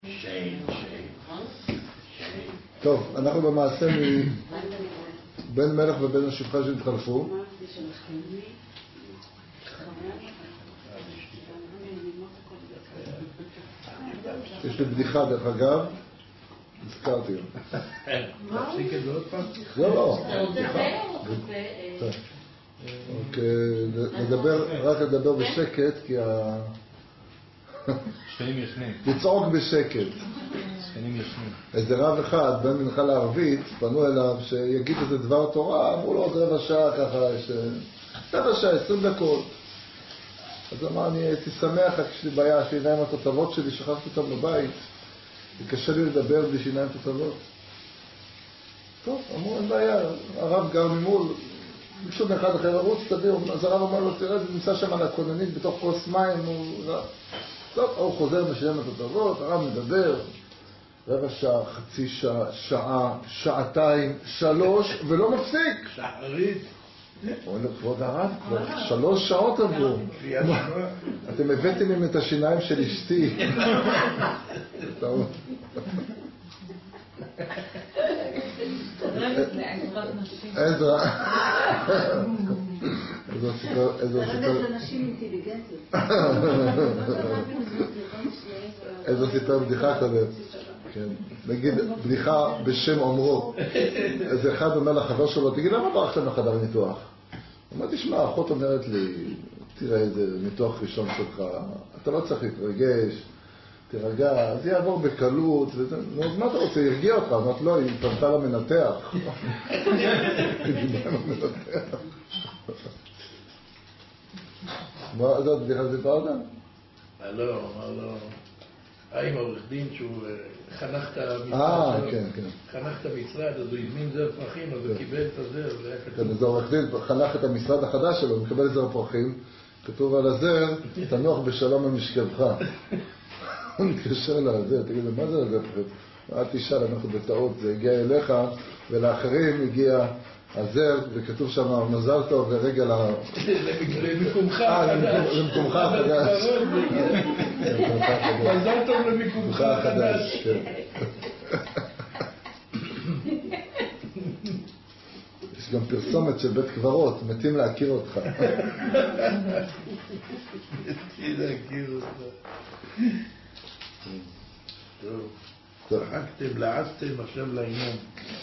טוב, אנחנו במעשה מבן מלך ובן השפחה שהתחלפו. יש לי בדיחה דרך אגב, הזכרתי. תפסיק את זה עוד פעם? לא. רק לדבר בשקט, כי שכנים ישנים. לצעוק בשקט. שכנים ישנים. איזה רב אחד, בן מנחה לערבית, פנו אליו שיגיד איזה דבר תורה, אמרו לו עוד רבע שעה ככה, רבע שעה, 20 דקות. אז אמר, אני הייתי שמח, רק יש לי בעיה, שיניים התותבות שלי, שכחתי אותם בבית, וקשה לי לדבר בלי שיניים תותבות. טוב, אמרו, אין בעיה, הרב גר ממול, ביקשו מאחד אחר לרוץ, תביאו, אז הרב אמר לו, תראה, זה נמצא שם על הכוננית בתוך כוס מים, טוב, הוא חוזר משיניים התותבות, הרב מדבר, רבע שעה, חצי שעה, שעה, שעתיים, 3, ולא מפסיק. שחרית. אומר לו, כבוד הרב, כבר 3 שעות עברו. אתם הבאתם עם את השיניים של אשתי. עזרא. איזו סיפר בדיחה כזאת. נגיד בדיחה בשם אומרו. איזה אחד אומר לחבר שלו, תגיד, למה ברחת מחדר ניתוח? הוא אומר, תשמע, האחות אומרת לי, תראה איזה ניתוח ראשון שלך, אתה לא צריך להתרגש, תרגע, אז יעבור בקלות, נו, אז מה אתה רוצה? ירגיע אותך? אמרת, לא, היא פנתה למנתח. היא דיברה למנתח. מה זאת בדיחה סיפרת? לא, אמר לו, עם העורך דין שהוא חנך את המשרד שלו, חנך את המשרד, אז הוא הזמין זר פרחים, אז הוא קיבל את הזר, כן, אז העורך דין חנך את המשרד החדש שלו, הוא מקבל זר פרחים, כתוב על הזר, תנוח בשלום במשכבך. הוא מתקשר לזר, תגיד לו, מה זה הזר פרחים? אל תשאל, אנחנו בטעות, זה הגיע אליך, ולאחרים הגיע הזר, וכתוב שם מזל טוב ורגע למקומך למקומך החדש. מזל טוב למקומך החדש. יש גם פרסומת של בית קברות, מתים להכיר אותך. מתים להכיר אותך. טוב, צחקתם, לעסתם, עכשיו לעניין.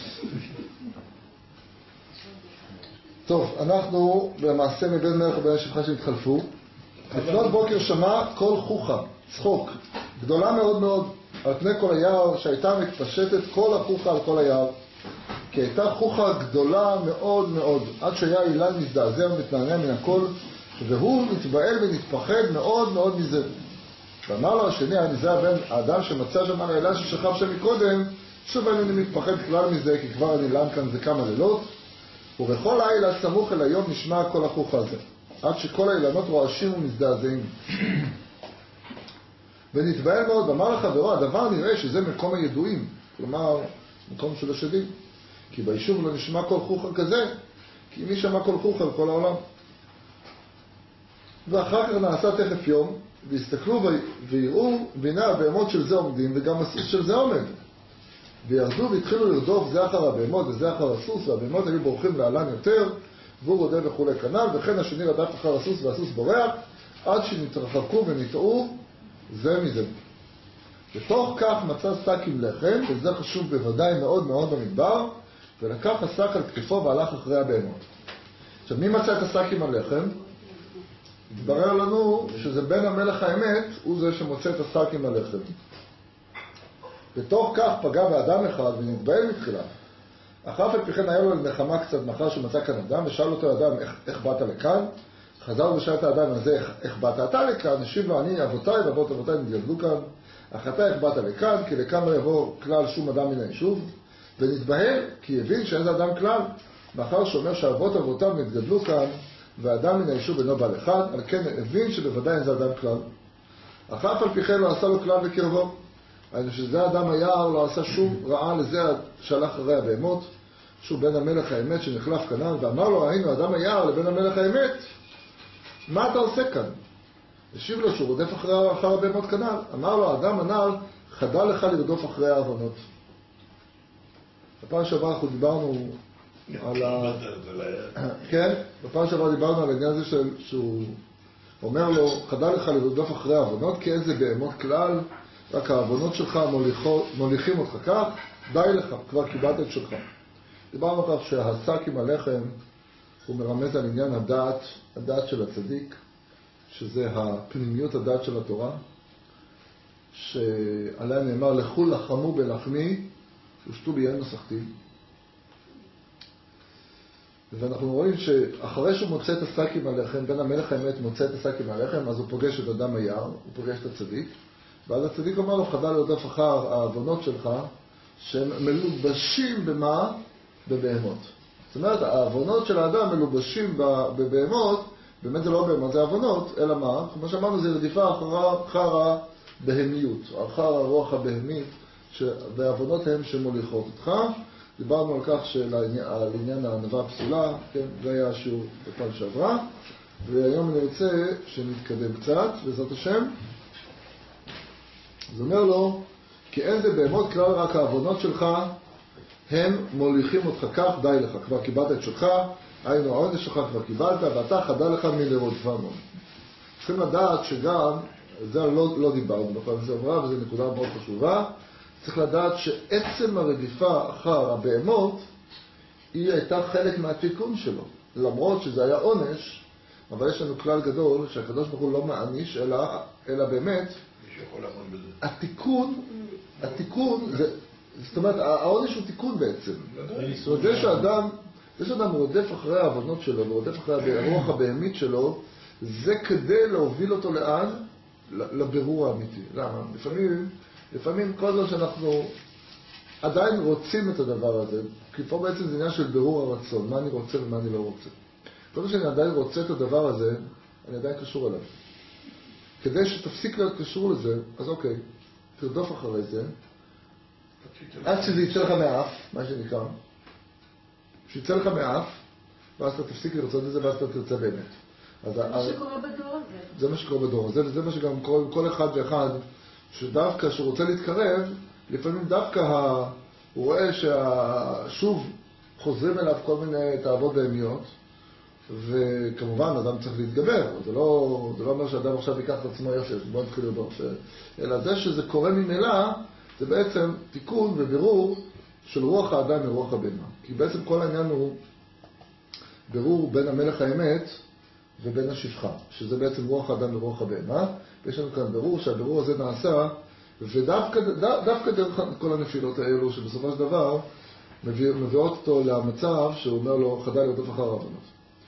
טוב, אנחנו במעשה מבן מלך ובן השפחה שהתחלפו. לפנות בוקר שמע כל חוכה, צחוק, גדולה מאוד מאוד, על פני כל היער, שהייתה מתפשטת כל החוכה על כל היער. כי הייתה חוכה גדולה מאוד מאוד, עד שהיה אילן מזדעזע ומתנענע מן הכל, והוא מתבהל ונתפחד מאוד מאוד מזה. ואמר לו השני, זה האדם שמצא שם על האילן ששכב שם מקודם, שוב אני מתפחד כלל מזה, כי כבר אני אילן כאן זה כמה לילות. ובכל לילה סמוך אל היום נשמע כל החוך הזה, עד שכל האילנות רועשים ומזדעזעים. ונתבהל מאוד, ואמר לחברו, הדבר נראה שזה מקום הידועים, כלומר, מקום של השדים. כי ביישוב לא נשמע כל חוכה כזה, כי מי שמע כל חוכה על כל העולם. ואחר כך נעשה תכף יום, והסתכלו ויראו, והנה הבהמות של זה עומדים, וגם הסוס של זה עומד. וירדו והתחילו לרדוף זה אחר הבהמות וזה אחר הסוס, והבהמות היו בורחים לעלן יותר, והוא רודף וכולי כנ"ל, וכן השני רדף אחר הסוס והסוס בורח, עד שנתרחקו ונטעו זה מזה. בתוך כך מצא שק עם לחם, וזה חשוב בוודאי מאוד מאוד במדבר, ולקח השק על כתפו והלך אחרי הבהמות. עכשיו, מי מצא את השק עם הלחם? התברר לנו שזה בן המלך האמת, הוא זה שמוצא את השק עם הלחם. בתוך כך פגע באדם אחד ונתבהל מתחילה. אף על פי כן היה לו נחמה קצת מאחר שמצא כאן אדם, ושאל אותו האדם, איך באת לכאן? חזר ושאל את האדם הזה, איך באת אתה לכאן? השיב לו, אני אבותיי ואבות אבותיי נתגדלו כאן. אך אתה איך באת לכאן? כי לכאן לא יבוא כלל שום אדם מן היישוב. ונתבהל, כי הבין שאין זה אדם כלל, מאחר שאומר שאבות אבותיו נתגדלו כאן, והאדם מן היישוב אינו בא לכאן, על כן הבין שבוודאי אין זה אדם כלל. אך אף על פי כן לא עשה לו כלל בקרבו. שזה אדם היער לא עשה שום רעה לזה שהלך אחרי הבהמות, שהוא בן המלך האמת שנחלף כנען, ואמר לו, היינו אדם היער לבן המלך האמת, מה אתה עושה כאן? השיב לו שהוא רודף אחר הבהמות כנען. אמר לו, האדם הנעל חדל לך לרדוף אחרי העוונות. בפעם שעברה אנחנו דיברנו על כן, בפעם שעברה דיברנו על העניין הזה שהוא אומר לו, חדל לך לרדוף אחרי העוונות, כי איזה בהמות כלל, רק העוונות שלך מוליכים אותך כך, די לך, כבר קיבלת את שלך. דיברנו כך שהשק עם הלחם הוא מרמז על עניין הדעת של הצדיק, שזה הפנימיות הדעת של התורה, שעליה נאמר, לכו לחמו בלחמי ושתו ביין מסכתי. ואנחנו רואים שאחרי שהוא מוצא את השק עם הלחם, בן המלך האמת מוצא את השק עם הלחם, אז הוא פוגש את אדם היער, הוא פוגש את הצדיק, ואז הצדיק אומר לו, חדל לרדוף אחר העוונות שלך, שהם מלובשים במה? בבהמות. זאת אומרת, העוונות של האדם מלובשים בבהמות, באמת זה לא בהמות, זה העוונות, אלא מה? כמו שאמרנו, זה רדיפה אחר הבהמיות, אחר הרוח הבהמית, והעוונות הן שמוליכות אותך. דיברנו על כך על עניין הענווה הפסולה, כן? זה היה השיעור בפעם שעברה, והיום אני רוצה שנתקדם קצת, בעזרת השם. זה אומר לו, כי אין זה בהמות כלל, רק העוונות שלך הם מוליכים אותך כך, די לך, כבר קיבלת את שלך, היינו העונש שלך כבר קיבלת, ואתה חדל לך מלרודפם. צריכים לדעת שגם, זה לא דיברנו בפעם שעברה, וזו נקודה מאוד חשובה, צריך לדעת שעצם הרדיפה אחר הבהמות, היא הייתה חלק מהתיקון שלו. למרות שזה היה עונש, אבל יש לנו כלל גדול שהקדוש ברוך הוא לא מעניש, אלא באמת, התיקון, זאת אומרת, העונש הוא תיקון בעצם. זאת אומרת, זה שאדם רודף אחרי העוונות שלו, ורודף אחרי הרוח הבהמית שלו, זה כדי להוביל אותו לאן? לבירור האמיתי. למה? לפעמים כל זאת שאנחנו עדיין רוצים את הדבר הזה, כי פה בעצם זה עניין של בירור הרצון, מה אני רוצה ומה אני לא רוצה. כל זאת שאני עדיין רוצה את הדבר הזה, אני עדיין קשור אליו. כדי שתפסיק להיות קשור לזה, אז אוקיי, תרדוף אחרי זה, עד שזה יצא לך מהאף, מה שנקרא, שיצא לך מהאף, ואז אתה תפסיק לרצות את זה, ואז אתה תרצה באמת. זה מה שקורה בדור הזה. זה מה שקורה בדור הזה, וזה מה שגם קורה עם כל אחד ואחד, שדווקא שהוא רוצה להתקרב, לפעמים דווקא הוא רואה ששוב חוזרים אליו כל מיני תאוות בהמיות, וכמובן אדם צריך להתגבר, זה לא אומר שאדם עכשיו ייקח את עצמו יושב, בוא נתחיל לדבר, אלא זה שזה קורה ממילא, זה בעצם תיקון ובירור של רוח האדם מרוח הבהמה. כי בעצם כל העניין הוא בירור בין המלך האמת ובין השפחה, שזה בעצם רוח האדם לרוח הבהמה. ויש לנו כאן בירור שהבירור הזה נעשה, ודווקא דרך כל הנפילות האלו, שבסופו של דבר מביאות אותו למצב שהוא אומר לו, חדל לרדוף אחר העוונות.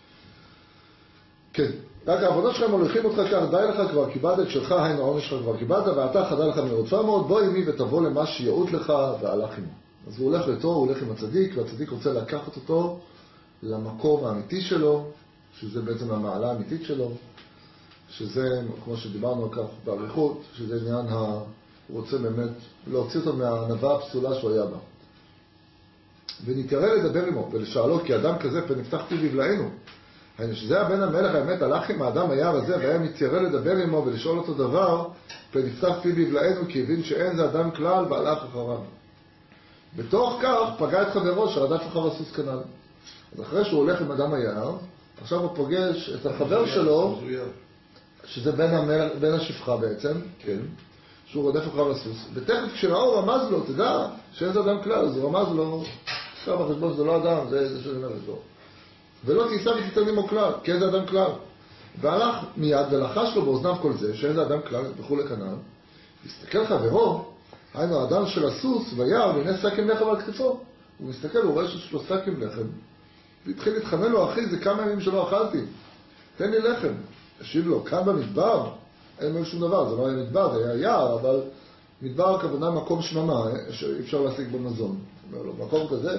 כן, רק העוונות שלך מוליכים אותך כך, די לך כבר קיבלת את שלך, היינו העונש שלך כבר קיבלת, ואתה חדל לך מרודפם מאוד, בוא עמי ותבוא למה שיעוט לך, והלך עמו. אז הוא הולך איתו, הוא הולך עם הצדיק, והצדיק רוצה לקחת אותו למקום האמיתי שלו, שזה בעצם המעלה האמיתית שלו, שזה, כמו שדיברנו על כך בעריכות, שזה עניין הוא רוצה באמת להוציא אותו מהענווה הפסולה שהוא היה בה. ונתקרא לדבר עמו ולשאלות, כי אדם כזה פן נפתח פיו לבלענו. שזה הבן המלך האמת הלך עם האדם היער הזה, והיה מתיירא לדבר עמו ולשאול אותו דבר, פן נפתח פיו לבלענו, כי הבין שאין זה אדם כלל והלך אחריו. בתוך כך פגע את חברו שרדף אחר הסוס כנען. אז אחרי שהוא הולך עם אדם היער, עכשיו הוא פוגש את החבר שלו, שזה בן השפחה בעצם, כן, שהוא רודף אחריו הסוס. ותכף כשראו רמז לו, תדע שאין זה אדם כלל, אז הוא רמז לו, עכשיו בחשבון שזה לא אדם, זה שזה נראה לו. ולא תיסע ותיתן עמו כלל, כי אין זה אדם כלל. והלך מיד ולחש לו באוזניו כל זה, שאין זה אדם כלל, וכו' לכנען. הסתכל חברו, היינו האדם של הסוס וירא, והנה שק עם לחם על כתפו. הוא מסתכל, הוא רואה שיש לו שק עם לחם. והתחיל להתחנן לו, אחי, זה כמה ימים שלא אכלתי. תן לי לחם. השיב לו, כאן במדבר, אין לו שום דבר, זה לא היה מדבר, זה היה יער, אבל מדבר הכוונה מקום שממה, שאי אפשר להשיג במזון. אומר לו, מקום כזה?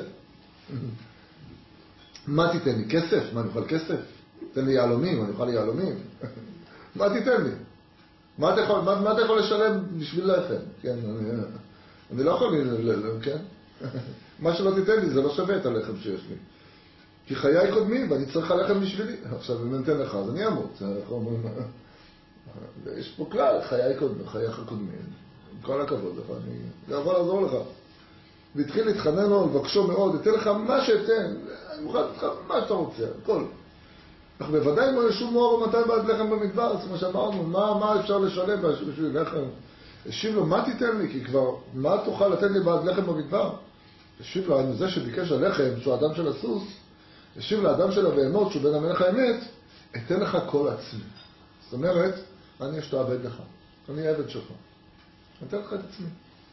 מה תיתן לי? כסף? מה, אני אוכל כסף? תן לי יעלומים, אני אוכל יעלומים. מה תיתן לי? מה אתה יכול לשלם בשביל לחם? כן, אני לא יכול, כן? מה שלא תיתן לי, זה לא שווה את הלחם שיש לי. כי חיי קודמים, ואני צריך לחם בשבילי. עכשיו, אם נתן לך, אז אני אמות. יש פה כלל, חייך קודמים. כל הכבוד לך, אני יכול לעזור לך. והתחיל להתחנן לו, לבקשו מאוד, אתן לך מה שאתן, אני מוכן לתת לך מה שאתה רוצה, הכל. אך בוודאי לא ישוב מואר ומתי בעד לחם במדבר, כמו שאמרנו, מה אפשר לשלם בשביל לחם? השיב לו, מה תיתן לי? כי כבר, מה תוכל לתת לי בעד לחם במדבר? השיב לו, זה שביקש הלחם, שהוא האדם של הסוס, השיב לאדם של הבהמות, שהוא בן המלך האמת, אתן לך כל עצמי. זאת אומרת, אני אשתעבד לך, אני עבד שלך. אני אתן לך את עצמי.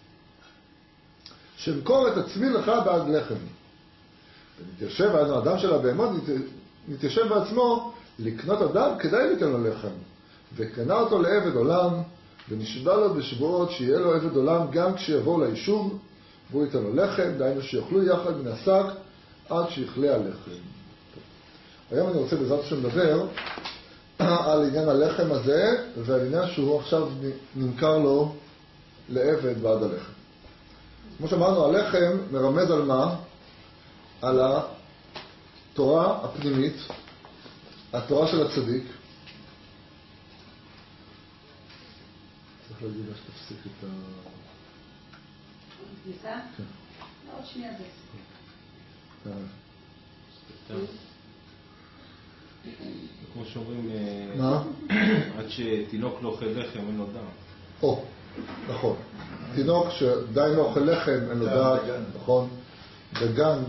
שמכור את עצמי לך בעד לחם. ונתיישב, האדם של הבהמות, נתיישב בעצמו, לקנות אדם כדאי ליתן לו לחם. וקנה אותו לעבד עולם, ונשבע לו בשבועות שיהיה לו עבד עולם גם כשיבואו ליישוב, והוא ייתן לו לחם, דהיינו שיאכלו יחד מן השק עד שיכלה הלחם. היום אני רוצה בעזרת השם לדבר על עניין הלחם הזה, ועל עניין שהוא עכשיו נמכר לו לעבד בעד הלחם. כמו שאמרנו, הלחם מרמז על מה? על התורה הפנימית, התורה של הצדיק. צריך להגיד לה שתפסיק את כניסה? כן. לא, עוד שנייה זה. כמו שאומרים, מה? עד שתינוק לא אוכל לחם אין לו דעת. נכון. תינוק שדי לא אוכל לחם אין לו דעת, נכון. דגן,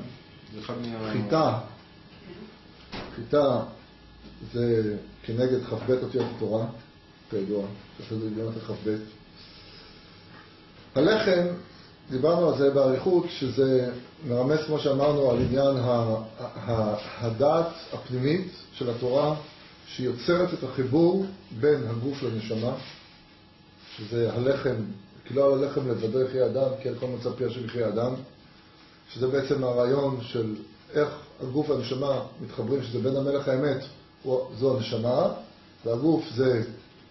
חיטה זה כנגד כ"ב אותיות התורה, כידוע, שזה עניין כ"ב. הלחם, דיברנו על זה באריכות, שזה מרמז, כמו שאמרנו, על עניין הדעת הפנימית של התורה, שיוצרת את החיבור בין הגוף לנשמה, שזה הלחם, כי לא על הלחם לבדו יחיה אדם, כי על כל מצב פיה של יחיה אדם, שזה בעצם הרעיון של איך הגוף והנשמה מתחברים, שזה בין המלך האמת, זו הנשמה, והגוף זה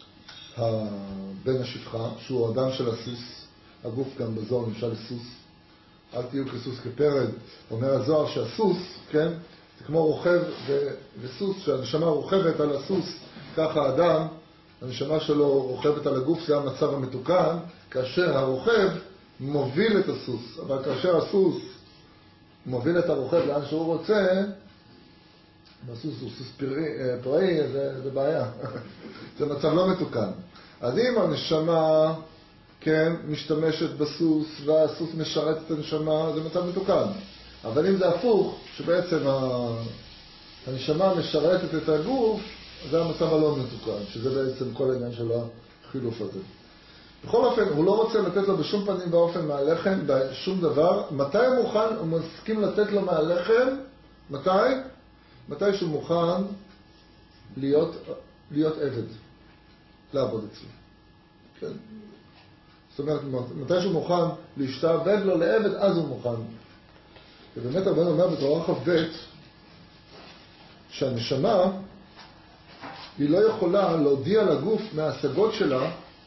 בן השפחה, שהוא האדם של הסוס, הגוף גם בזוהר נמשל לסוס, אל תהיו כסוס כפרד, אומר הזוהר שהסוס, כן, זה כמו רוכב וסוס, שהנשמה רוכבת על הסוס, ככה האדם, הנשמה שלו רוכבת על הגוף, זה המצב המתוקן, כאשר הרוכב מוביל את הסוס, אבל כאשר הסוס מוביל את הרוכב לאן שהוא רוצה, הסוס הוא סוס פראי, זה בעיה, זה מצב לא מתוקן. אז אם הנשמה, כן, משתמשת בסוס, והסוס משרת את הנשמה, זה מצב מתוקן. אבל אם זה הפוך, שבעצם הנשמה משרתת את הגוף, זה המצב הלא מתוקן, שזה בעצם כל העניין של החילוף הזה. בכל אופן, הוא לא רוצה לתת לו בשום פנים ואופן מהלחם, בשום דבר. מתי הוא מוכן, הוא מסכים לתת לו מהלחם? מתי? מתי שהוא מוכן להיות עבד, לעבוד אצלו. כן. זאת אומרת, מתי שהוא מוכן להשתעבד לו לעבד, אז הוא מוכן. ובאמת הרבן אומר בתורה כ"ב, שהנשמה היא לא יכולה להודיע לגוף מההשגות שלה.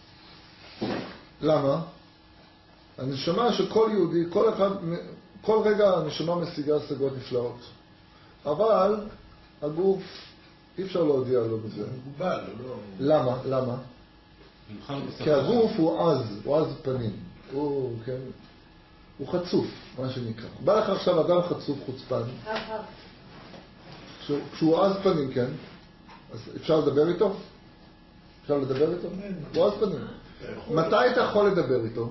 למה? הנשמה שכל יהודי, כל רגע הנשמה משיגה השגות נפלאות. אבל הגוף אי אפשר להודיע לו בזה. מוגבל, לא? למה? למה? כי הגוף הוא עז פנים. הוא חצוף, מה שנקרא. בא לך עכשיו אדם חצוף, חוצפן. כשהוא עז פנים, כן? אז אפשר לדבר איתו? אפשר לדבר איתו? הוא עז פנים. מתי אתה יכול לדבר איתו?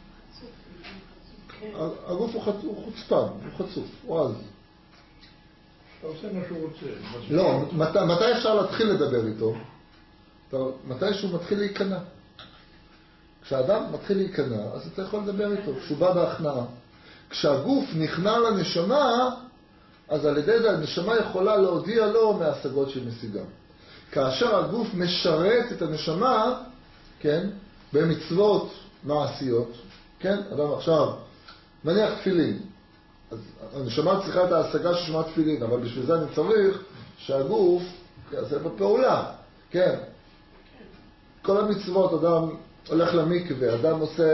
הגוף הוא חוצפן, הוא חצוף, הוא עז. אתה עושה מה שהוא רוצה. לא, מתי אפשר להתחיל לדבר איתו? מתי שהוא מתחיל להיכנע. כשאדם מתחיל להיכנע, אז אתה יכול לדבר איתו, כשהוא בא בהכנעה. כשהגוף נכנע לנשמה, אז על ידי זה הנשמה יכולה להודיע לו מההשגות שהיא משיגה. כאשר הגוף משרת את הנשמה, כן, במצוות מעשיות, כן, אדם עכשיו, נניח תפילין, אז הנשמה צריכה את ההשגה ששמה תפילין, אבל בשביל זה אני צריך שהגוף יעשה בפעולה, כן. כל המצוות, אדם הולך למקווה, אדם עושה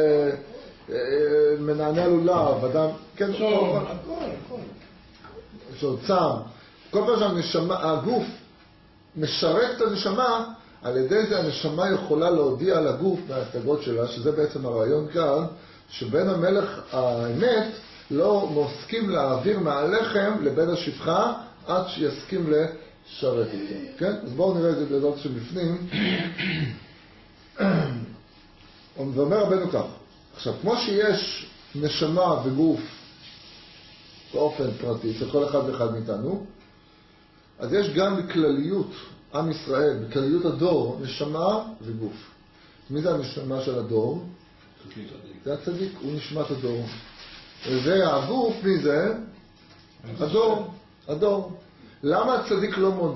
מנענע לולב, אדם, כן, הכל. יש עוד צעם. כל פעם שהגוף משרת את הנשמה, על ידי זה הנשמה יכולה להודיע לגוף מההשגות שלה, שזה בעצם הרעיון כאן, שבן המלך האמת לא מסכים להעביר מהלחם לבן השפחה עד שיסכים לשרת איתו. כן? אז בואו נראה את זה בעזרת שבפנים. ואומר רבנו כך, עכשיו, כמו שיש נשמה וגוף באופן פרטי, של כל אחד ואחד מאיתנו, אז יש גם בכלליות עם ישראל, בכלליות הדור, נשמה וגוף. מי זה הנשמה של הדור? זה הצדיק, הוא נשמת הדור. והגוף, מי זה? הדור. למה הצדיק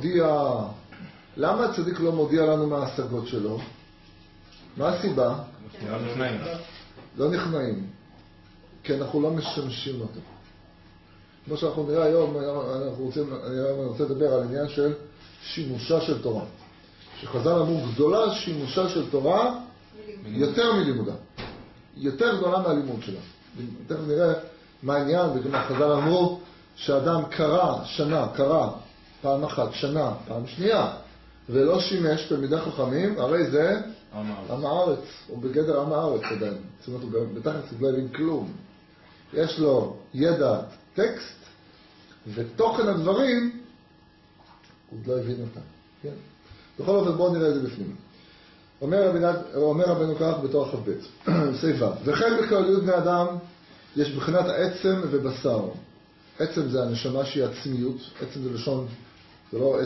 לא מודיע לנו מה ההשגות שלו? מה הסיבה? לא נכנעים. כי אנחנו לא משמשים אותו. כמו שאנחנו נראה היום, אני רוצה לדבר על עניין של שימושה של תורה. שחז"ל אמרו, גדולה שימושה של תורה יותר מלימודה. יותר גדולה מהלימוד שלה. תכף נראה מה העניין, וכמה חז"ל אמרו שאדם קרא פעם אחת, שנה, פעם שנייה, ולא שימש תלמידי חכמים, הרי זה עם הארץ, הוא בגדר עם הארץ עדיין. זאת אומרת, הוא בתכלס לא הבין כלום. יש לו ידע טקסט, ותוכן הדברים, הוא לא הבין אותם. כן? בכל אופן, בואו נראה את זה בפנים. אומר רבנו כך בתור ח"ב, סעיף ו', וכן בכלליות בני אדם יש בחינת עצם ובשר. עצם זה הנשמה שהיא עצמיות, עצם זה לשון, זה לא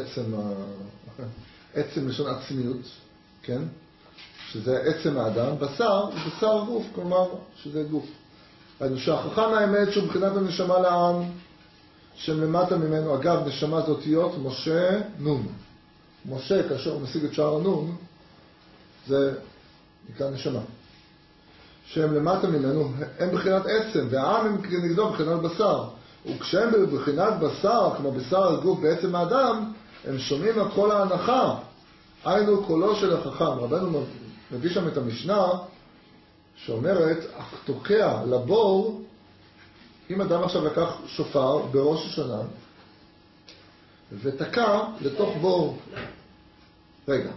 עצם לשון עצמיות, כן? שזה עצם האדם, בשר זה בשר גוף, כלומר שזה גוף. שהחכם האמת שהוא בחינת הנשמה לעם, שלמטה ממנו, אגב, נשמה זה אותיות משה נון. משה, כאשר הוא משיג את שער הנון, זה נקרא נשמה. שהם למטה ממנו, הם בחינת עצם, והעם הם כנגדו בחינת בשר. וכשהם בבחינת בשר, כמו בשר הגוף בעצם האדם, הם שומעים על כל ההנחה. היינו קולו של החכם. רבנו מביא שם את המשנה, שאומרת, תוקע לבור, אם אדם עכשיו לקח שופר בראש השנה, ותקע לתוך בור. רגע.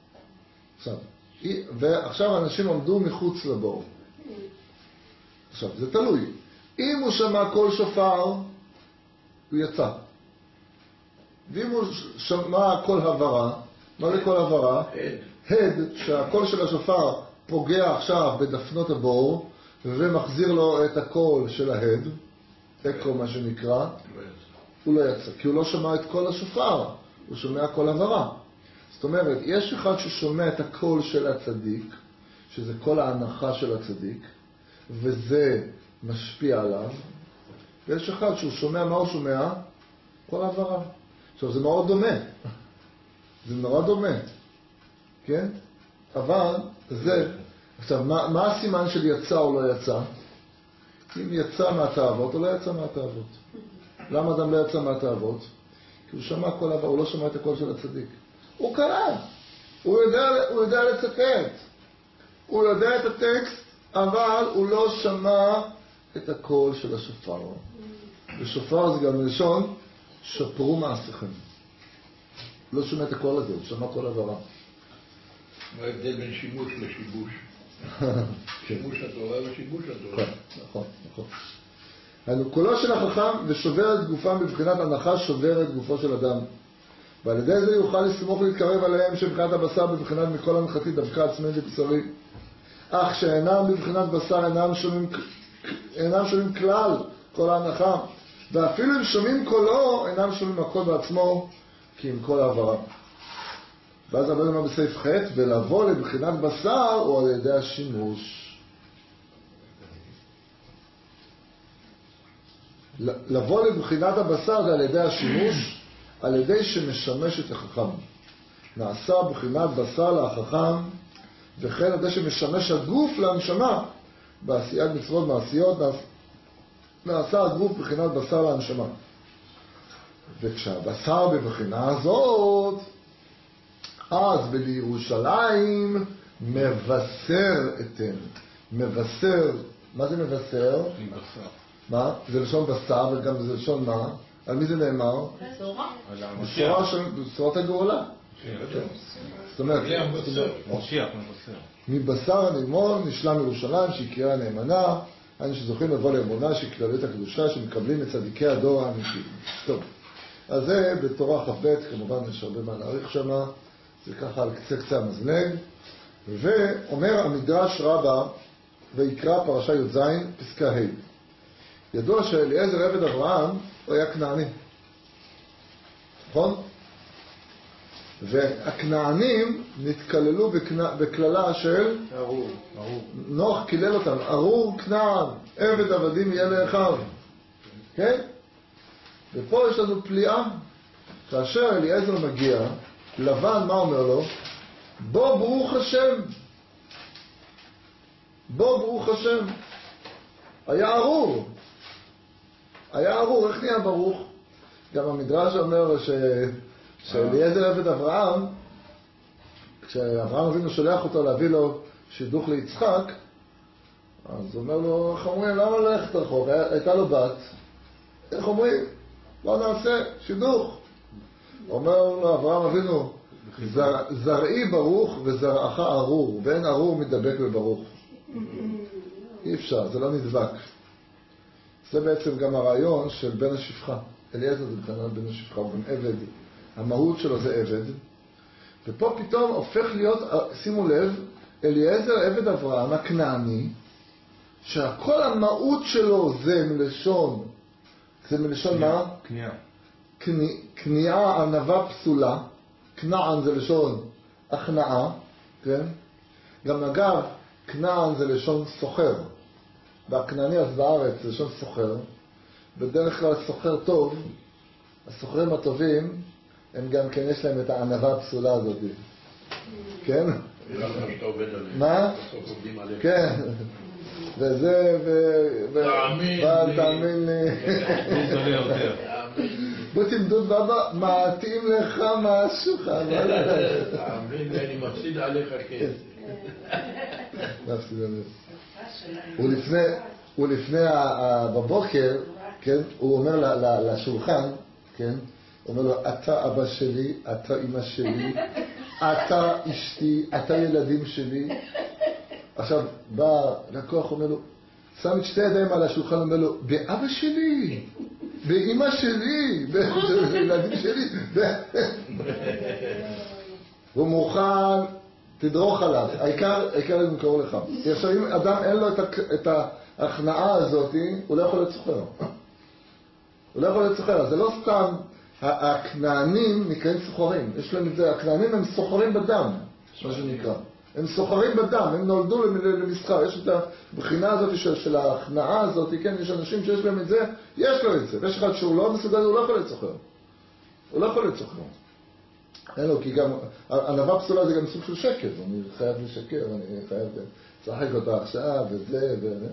ועכשיו אנשים עמדו מחוץ לבור. עכשיו, זה תלוי. אם הוא שמע קול שופר, הוא יצא. ואם הוא שמע קול הברה, מה זה קול הברה? הד, שהקול של השופר פוגע עכשיו בדפנות הבור, ומחזיר לו את הקול של ההד, אקו מה שנקרא, הוא לא יצא, כי הוא לא שמע את קול השופר, הוא שומע קול הברה. זאת אומרת, יש אחד ששומע את הקול של הצדיק, שזה קול ההנחה של הצדיק, וזה משפיע עליו, ויש אחד שהוא שומע, מה הוא שומע? קול הברה. עכשיו, זה מאוד דומה. זה נורא דומה. כן? אבל זה... עכשיו, מה הסימן של יצא או לא יצא? אם יצא מהתאוות או לא יצא מהתאוות. למה אדם לא יצא מהתאוות? כי הוא שמע קול הברה, הוא לא שמע את הקול של הצדיק. הוא קרא, הוא יודע לצטט, הוא יודע את הטקסט, אבל הוא לא שמע את הקול של השופר. ושופר זה גם לשון, שפרו מעשיכם. הוא לא שומע את הקול הזה, הוא שמע קול הברה. מה ההבדל בין שימוש לשיבוש? שימוש התורה ושיבוש התורה. נכון. קולו של החכם ושובר את גופם בבחינת הנחה שובר את גופו של אדם. ועל ידי זה יוכל לסמוך להתקרב עליהם שבבחינת הבשר בבחינת מכל הנחתי דווקא עצמי ובשרי. אך שאינם בבחינת בשר אינם שומעים כלל כל ההנחה. ואפילו אם שומעים קולו אינם שומעים הכל בעצמו כי עם כל העברה. ואז רבנו אומר בסעיף ח' ולבוא לבחינת בשר או על ידי השימוש. לבוא לבחינת הבשר זה על ידי השימוש, על ידי שמשמש את החכם. נעשה בחינת בשר לחכם, וכן על ידי שמשמש הגוף להנשמה. בעשיית מצוות מעשיות נעשה הגוף בחינת בשר להנשמה. וכשהבשר בבחינה הזאת, אז בירושלים מבשר אתן. מבשר, מה זה מבשר? מבשר. מה? זה לשון בשר וגם זה לשון מה? על מי זה נאמר? בשורה. בשורת הגאולה. זאת אומרת, משיח מבשר. מבשר הנאמון נשלם ירושלים שהיא קריאה נאמנה, היינו שזוכים לבוא לאמונה שהיא כללית הקדושה שמקבלים את צדיקי הדור האמיתי. טוב, אז זה בתורה כ"ב, כמובן יש הרבה מה להאריך שמה, זה ככה על קצה המזלג, ואומר המדרש רבה ויקרא פרשה י"ז פסקה ה'. ידוע שאליעזר עבד אברהם הוא היה כנעני, נכון? והכנענים נתכללו בכללה של ארור. נוח קילל אותם, ארור כנען, עבד עבדים יהיה לאחיו. כן? ופה יש לנו פליאה. כאשר אליעזר מגיע, לבן מה אומר לו? בוא ברוך השם. בוא ברוך השם. היה ארור. היה ארור, איך נהיה ברוך? גם המדרש אומר שאליעזר עבד אברהם, כשאברהם אבינו שולח אותו להביא לו שידוך ליצחק, אז הוא אומר לו, איך אומרים, למה ללכת רחוק? הייתה לו בת, איך אומרים? בוא נעשה שידוך. אומר לו אברהם אבינו, זרעי ברוך וזרעך ארור, ואין ארור מדבק בברוך. אי אפשר, זה לא נדבק. זה בעצם גם הרעיון של בן השפחה. אליעזר זה בכלל בן השפחה, הוא גם עבד. המהות שלו זה עבד. ופה פתאום הופך להיות, שימו לב, אליעזר עבד אברהם, הכנעני, שהכל המהות שלו זה מלשון מה? כניעה. כניעה, ענווה פסולה. כנען זה לשון הכנעה, כן? גם אגב, כנען זה לשון סוחר. והכנעני אז בארץ זה לשון סוחר. בדרך כלל סוחר טוב, הסוחרים הטובים, הם גם כן יש להם את הענווה הפסולה הזאת. כן? מה? כן. וזה, תאמין לי. בוא תמדוד בבא, מעטים לך משהו. תאמין לי, אני מפסיד עליך כסף. מפסיד עליך. הוא לפני, בבוקר, כן, הוא אומר לשולחן, כן, הוא אומר לו, אתה אבא שלי, אתה אמא שלי, אתה אשתי, אתה ילדים שלי. עכשיו, בא לקוח, אומר לו, שם את שתי ידיים על השולחן, אומר לו, באבא שלי, באמא שלי, בילדים שלי. הוא מוכן, תדרוך עליו, העיקר למכור לך. עכשיו, אם אדם אין לו את ההכנעה הזאת, הוא לא יכול להיות סוחר. הוא לא יכול להיות סוחר. זה לא סתם, הכנענים נקראים סוחרים. יש להם את זה, הכנענים הם סוחרים בדם, מה שנקרא. הם סוחרים בדם, הם נולדו למסחר. יש את הבחינה הזאת של ההכנעה הזאת, כן, יש אנשים שיש להם את זה, יש לו את זה. ויש אחד שהוא לא מסוגל, הוא לא יכול להיות סוחר. הוא לא יכול להיות סוחר. אין לו, כי גם, ענווה פסולה זה גם סוג של שקר. אני חייב לשקר, אני חייב לשחק אותה עכשיו, וזה,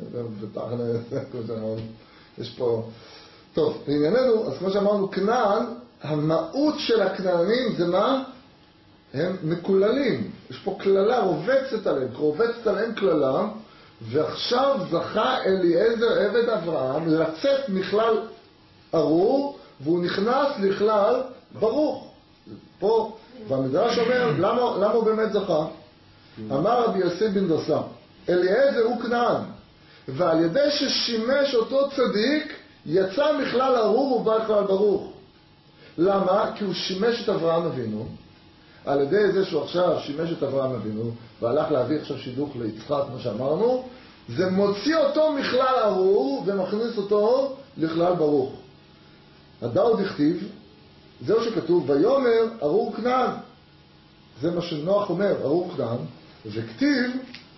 ותכל'ס, כמו שאמרנו, יש פה... טוב, לענייננו, אז כמו שאמרנו, כנען, המהות של הכנענים זה מה? הם מקוללים. יש פה כללה, רובצת עליהם כללה, ועכשיו זכה אליעזר עבד אברהם לצאת מכלל ארור, והוא נכנס לכלל ברוך. פה, והמדרש אומר, למה הוא באמת זכה? אמר רבי יוסי בן דוסה, אליעזר הוא כנען, ועל ידי ששימש אותו צדיק, יצא מכלל ארור ובא לכלל ברוך. למה? כי הוא שימש את אברהם אבינו, על ידי זה שהוא עכשיו שימש את אברהם אבינו, והלך להביא עכשיו שידוך ליצחק, כמו שאמרנו, זה מוציא אותו מכלל ארור ומכניס אותו לכלל ברוך. הדאוד הכתיב, זהו שכתוב, ויאמר ארור כנען. זה מה שנוח אומר, ארור כנען, וכתיב,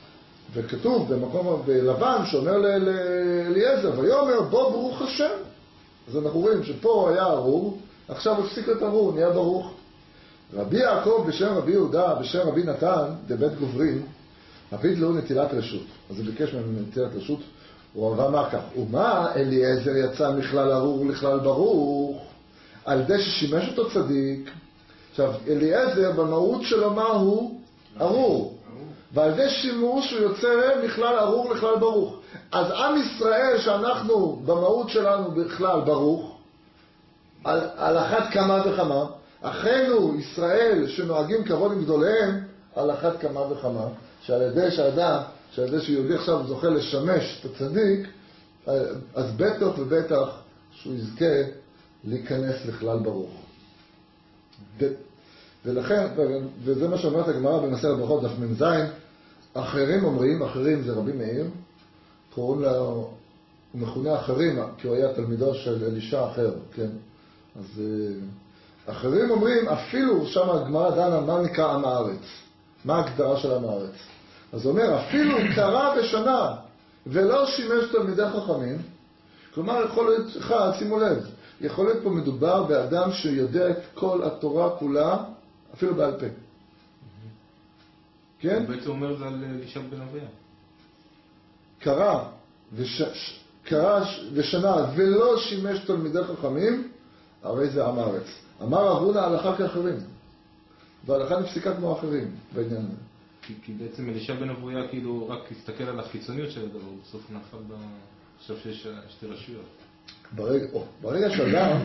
וכתוב במקום בלבן שאומר לאליעזר, ויאמר בוא ברוך השם. אז אנחנו רואים שפה היה ארור, עכשיו הפסיק את ארור, נהיה ברוך. רבי יעקב בשם רבי יהודה, בשם רבי נתן, דבית גוברין, הביט לו נטילת רשות. אז הוא ביקש ממנו נטילת רשות, הוא אמר כך, ומה אליעזר יצא מכלל ארור לכלל ברוך? על ידי ששימש אותו צדיק. עכשיו, אליעזר במהות שלו מה הוא? ארור. ועל ידי שימוש הוא יוצא מכלל ארור לכלל ברוך. אז עם ישראל שאנחנו במהות שלנו בכלל ברוך, על אחת כמה וכמה, אחינו ישראל שנוהגים כבוד עם גדוליהם, על אחת כמה וכמה, שעל ידי שיהודי עכשיו זוכה לשמש את הצדיק, אז בטח ובטח שהוא יזכה להיכנס לכלל ברוך. ולכן, וזה מה שאומרת הגמרא במסכת ברכות דף מ"ז, אחרים אומרים, אחרים זה רבי מאיר, קוראים לו, הוא מכונה אחרים, כי הוא היה תלמידו של אלישע אחר, כן? אז אחרים אומרים, אפילו שם הגמרא דנה מה נקרא עם הארץ, מה ההגדרה של עם הארץ. אז הוא אומר, אפילו קרא בשנה ולא שימש תלמידי חכמים, כלומר יכול להיות, שימו לב, יכול להיות פה מדובר באדם שיודע את כל התורה כולה, אפילו בעל פה. כן? הוא בעצם אומר זה על אלישע בן אביה. קרא בשנה ולא שימש תלמידי חכמים, הרי זה עם הארץ. אמר אבונה הלכה כאחרים, וההלכה נפסיקה כמו אחרים בעניין הזה. כי בעצם אלישע בן אביה כאילו רק הסתכל על החיצוניות של הדבר, בסוף נפל עכשיו שיש שתי רשויות. ברגע שאדם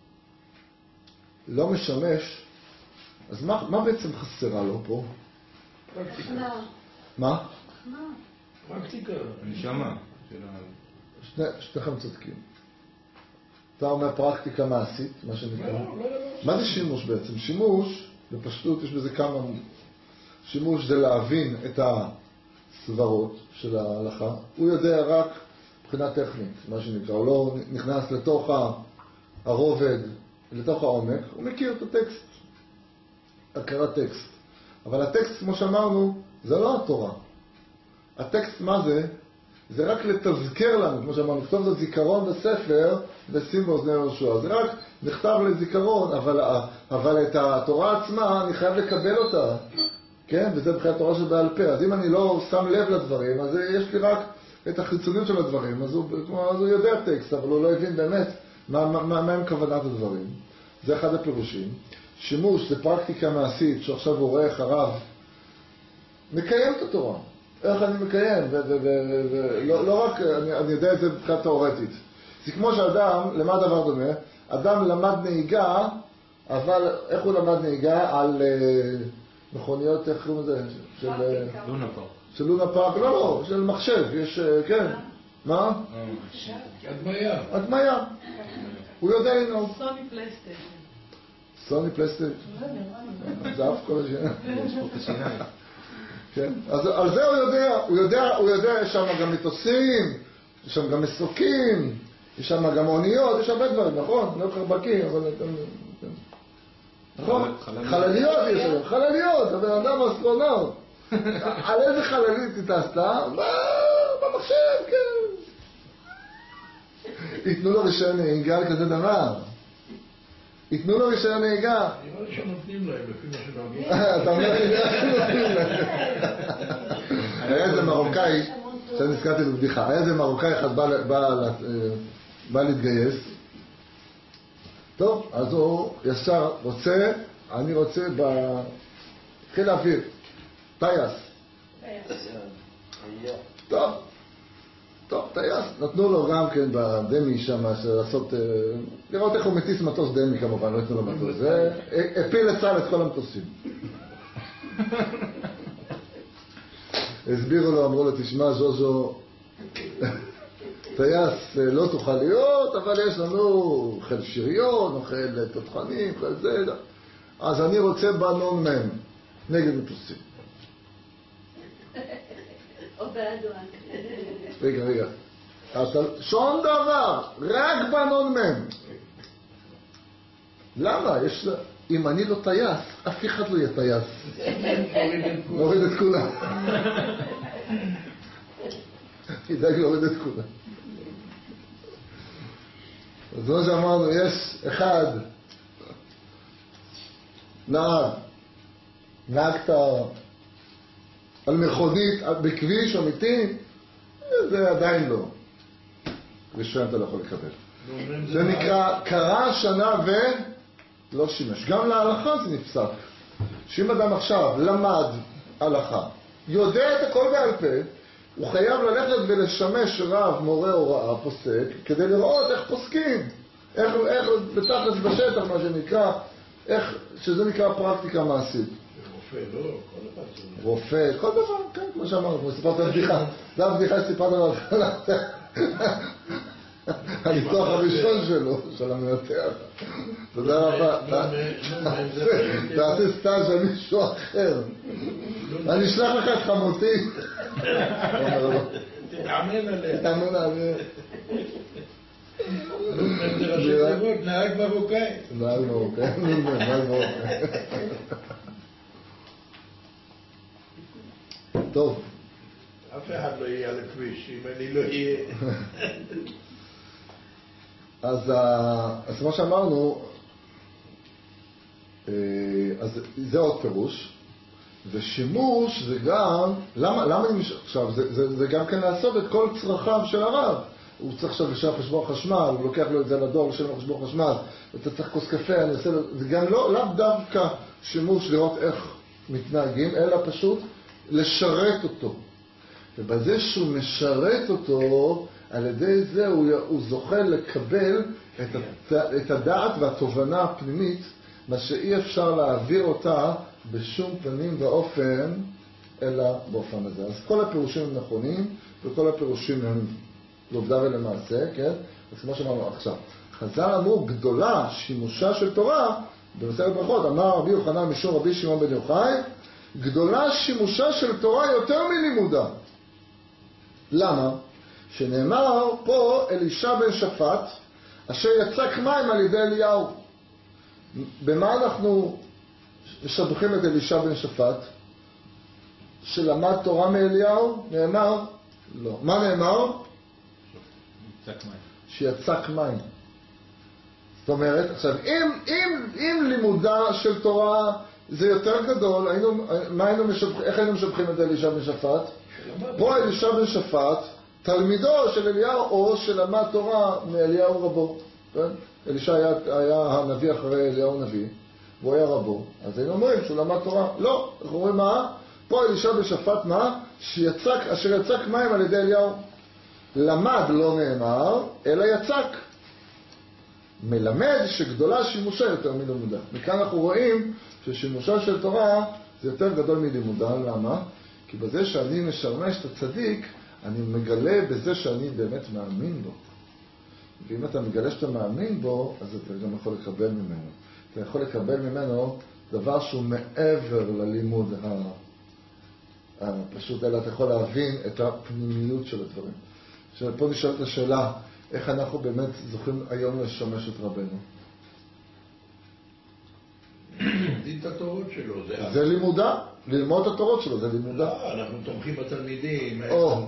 לא משמש, אז מה בעצם חסרה לו פה? פרקטיקה. מה? פרקטיקה. הנשמה. שניכם צודקים. אתה אומר פרקטיקה מעשית, מה שנקרא. מה זה שימוש בעצם? שימוש, בפשטות יש בזה כמה... שימוש זה להבין את הסברות של ההלכה. הוא יודע רק מבחינה טכנית, מה שנקרא. הוא לא נכנס לתוך הרובד, לתוך העומק. הוא מכיר את הטקסט, הכרת טקסט. אבל הטקסט, כמו שאמרנו, זה לא התורה. הטקסט מה זה? זה רק לתזכר לנו, כמו שאמרנו, לכתוב את הזיכרון בספר ושים באוזני יהושע. זה רק נכתב לזיכרון, אבל את התורה עצמה אני חייב לקבל אותה. כן? וזה בכלל תורה שבעל פה. אז אם אני לא שם לב לדברים, אז יש לי רק את החיצוניות של הדברים. אז הוא יודע טקסט, אבל הוא לא הבין באמת מה הם כוונת הדברים. זה אחד הפירושים. שימוש זה פרקטיקה מעשית, שעכשיו הוא רואה איך הרב מקיים את התורה. איך אני מקיים? לא רק, אני יודע את זה מבחינה תיאורטית. זה כמו שאדם, למה הדבר דומה? אדם למד נהיגה, אבל איך הוא למד נהיגה? על מכוניות, איך קוראים לזה? של לונה פארק. של לונה פארק? לא, של מחשב. יש, כן. מה? הדמיה. הדמיה. הוא יודע לנהוג. סוני פלייסטיישן. סוני פלייסטיישן. זה אף כל השנה. יש פה את השיניים. כן? אז על זה הוא יודע, יש שם גם מטוסים, יש שם גם מסוקים, יש שם גם אוניות, יש הרבה דברים, נכון? לא חרבקים, אבל... נכון? חלליות יש שם, חלליות, הבן אדם אסטרונאוט. על איזה חללית התעשת? במחשב, כן. ייתנו לו רישיון נהיגה על כזה דבר. ייתנו לו רישיון נהיגה. נראה לי שנותנים להם, לפי מה שנוגעים. אתה אומר לי, נותנים להם. היה איזה מרוקאי, עכשיו נזכרתי בבדיחה, היה איזה מרוקאי אחד בא להתגייס. טוב, אז הוא ישר רוצה, אני רוצה חיל האוויר, טייס. טוב, טייס. נתנו לו גם כן בדמי שם, לעשות, לראות איך הוא מטיס מטוס דמי כמובן, לא נתנו לו מטוס. זה הפיל לצה"ל את כל המטוסים. הסבירו לו, אמרו לו, תשמע ז'וז'ו, טייס לא תוכל להיות, אבל יש לנו חיל שריון, או חיל תותחנים, חיל זה, אז אני רוצה בנון מהם, נגד מטוסים. או באדואן. רגע. שום דבר, רק בנון מהם. למה? אם אני לא טייס, אף אחד לא יהיה טייס. נוריד את כולם. ידאג להוריד את כולם. אז כמו שאמרנו, יש אחד, נהגת על מכונית, בכביש אמיתי, זה עדיין לא. רישיון אתה לא יכול לקבל. זה נקרא, קרא שנה ולא שימש. גם להלכה זה נפסק. שאם אדם עכשיו למד הלכה, יודע את הכל בעל פה, הוא חייב ללכת ולשמש רב, מורה הוראה, פוסק, כדי לראות איך פוסקים. איך בתכלס בשטח, מה שנקרא, איך, שזה נקרא פרקטיקה מעשית. רופא, לא, כל אחד זה. רופא, כל דבר, כן, כמו שאמרנו, כמו סיפרת בדיחה. זו הבדיחה שסיפרת על הניתוח הראשון שלו, של המנתח. תודה רבה. תעשה סטאז' על מישהו אחר. אני אשלח לך את חמותי. תתאמן עליה. תתאמן עליה. זה ראשי תיבות, נהג מרוקאי. נהג מרוקאי. נהג מרוקאי. טוב. אף אחד לא יהיה על הכביש, אם אני לא אהיה. אז כמו שאמרנו, אז זה עוד פירוש, ושימוש זה גם, למה אני עכשיו, זה גם כן לעשות את כל צרכיו של הרב. הוא צריך עכשיו לשלם חשבון חשמל, הוא לוקח לו את זה לדור, לשלם חשבון חשמל, אתה צריך כוס קפה, אני עושה לו, זה גם לא דווקא שימוש לראות איך מתנהגים, אלא פשוט לשרת אותו. ובזה שהוא משרת אותו, על ידי זה הוא זוכה לקבל את הדעת והתובנה הפנימית, מה שאי אפשר להעביר אותה בשום פנים ואופן, אלא באופן הזה. אז כל הפירושים הם נכונים, וכל הפירושים הם לעובדה ולמעשה, כן? אז כמו שאמרנו עכשיו, חז"ל אמרו, גדולה שימושה של תורה, במסכת ברכות, אמר רבי יוחנן משום רבי שמעון בן יוחאי, גדולה שימושה של תורה יותר מלימודה. למה? שנאמר פה אלישע בן שפט, אשר יצק מים על ידי אליהו. במה אנחנו משבחים את אלישע בן שפט? שלמד תורה מאליהו? נאמר? לא. מה נאמר? יצק מים. שיצק מים. זאת אומרת, עכשיו, אם לימודה של תורה זה יותר גדול, איך היינו משבחים את אלישע בן שפט? פה אלישע בן שפט, תלמידו של אליהו או שלמד תורה מאליהו רבו. כן? אלישע היה הנביא אחרי אליהו נביא, והוא היה רבו. אז היינו אומרים שהוא למד תורה. לא, אנחנו אומרים מה? פה אלישע בן שפט מה? אשר יצק מים על ידי אליהו. למד לא נאמר, אלא יצק. מלמד שגדולה שימושה יותר מלימודה. מכאן אנחנו רואים ששימושה של תורה זה יותר גדול מלימודה. למה? כי בזה שאני משמש את הצדיק, אני מגלה בזה שאני באמת מאמין בו. ואם אתה מגלה שאתה מאמין בו, אז אתה גם יכול לקבל ממנו. אתה יכול לקבל ממנו דבר שהוא מעבר ללימוד הפשוט, אלא אתה יכול להבין את הפנימיות של הדברים. פה נשאלת השאלה, איך אנחנו באמת זוכים היום לשמש את רבנו? לומדים את התורות שלו. זה לימודה. ללמוד את התורות שלו, זה לימודה. אנחנו תומכים בתלמידים.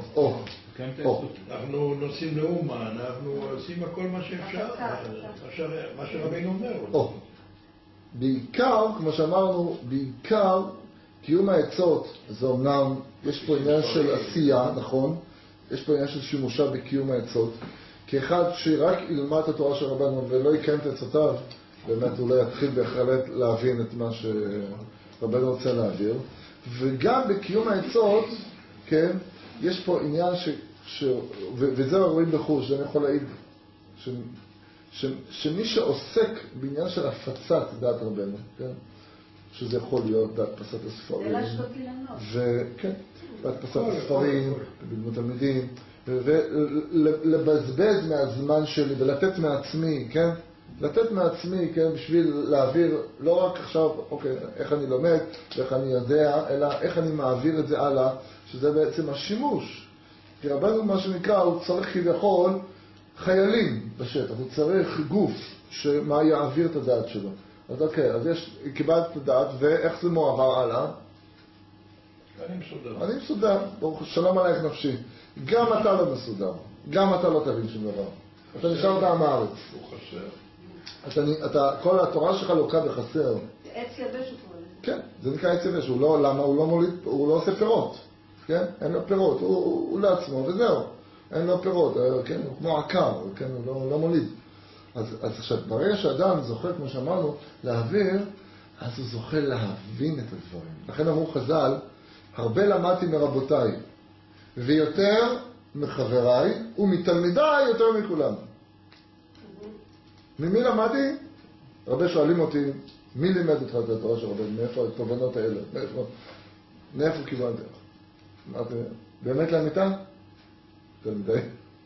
אנחנו נוסעים לאומה, אנחנו עושים הכל מה שאפשר. מה שרבנו אומר. בעיקר, כמו שאמרנו, בעיקר קיום העצות, זה אומנם, יש פה עניין של עשייה, נכון? יש פה עניין של שימושה בקיום העצות. כאחד שרק ילמד את התורה של רבנו ולא יקיים את עצותיו, באמת הוא לא יתחיל בהחלט להבין את מה שרבנו רוצה להעביר. וגם בקיום העצות, כן, יש פה עניין וזה רואים בחוש, זה אני יכול להעיד, שמי שעוסק בעניין של הפצת דעת רבנו, כן, שזה יכול להיות בהדפסת הספרים, וכן, בהדפסת הספרים, בלימוד תלמידים, ולבזבז מהזמן שלי ולתת מעצמי, כן? לתת מעצמי, כן, בשביל להעביר, לא רק עכשיו, אוקיי, איך אני לומד, ואיך אני יודע, אלא איך אני מעביר את זה הלאה, שזה בעצם השימוש. כי רבנו, מה שנקרא, הוא צריך כביכול חיילים בשטח, הוא צריך גוף שמה יעביר את הדעת שלו. אז אוקיי, אז קיבלת את הדעת, ואיך זה מועבר הלאה? אני מסודר, שלום עלייך נפשי. גם אתה לא מסודר, גם אתה לא תבין שום דבר. אתה נשאר בעם הארץ. הוא חסר. כל התורה שלך לוקה בחסר. עץ יבש הוא קורא לזה. כן, זה נקרא עץ יבש. למה? הוא לא עושה פירות. כן? אין לו פירות. הוא לעצמו וזהו. אין לו פירות. כן? הוא כמו עקר. כן? הוא לא מוליד. אז עכשיו, ברגע שאדם זוכה, כמו שאמרנו, להעביר, אז הוא זוכה להבין את הדברים. לכן אמרו חז"ל, הרבה למדתי מרבותיי, ויותר מחבריי, ומתלמידיי יותר מכולם. ממי למדתי? הרבה שואלים אותי, מי לימד אותך את התורה של רבנו? מאיפה התובנות האלה? מאיפה קיבלת? באמת לאמיתה? תלמידי.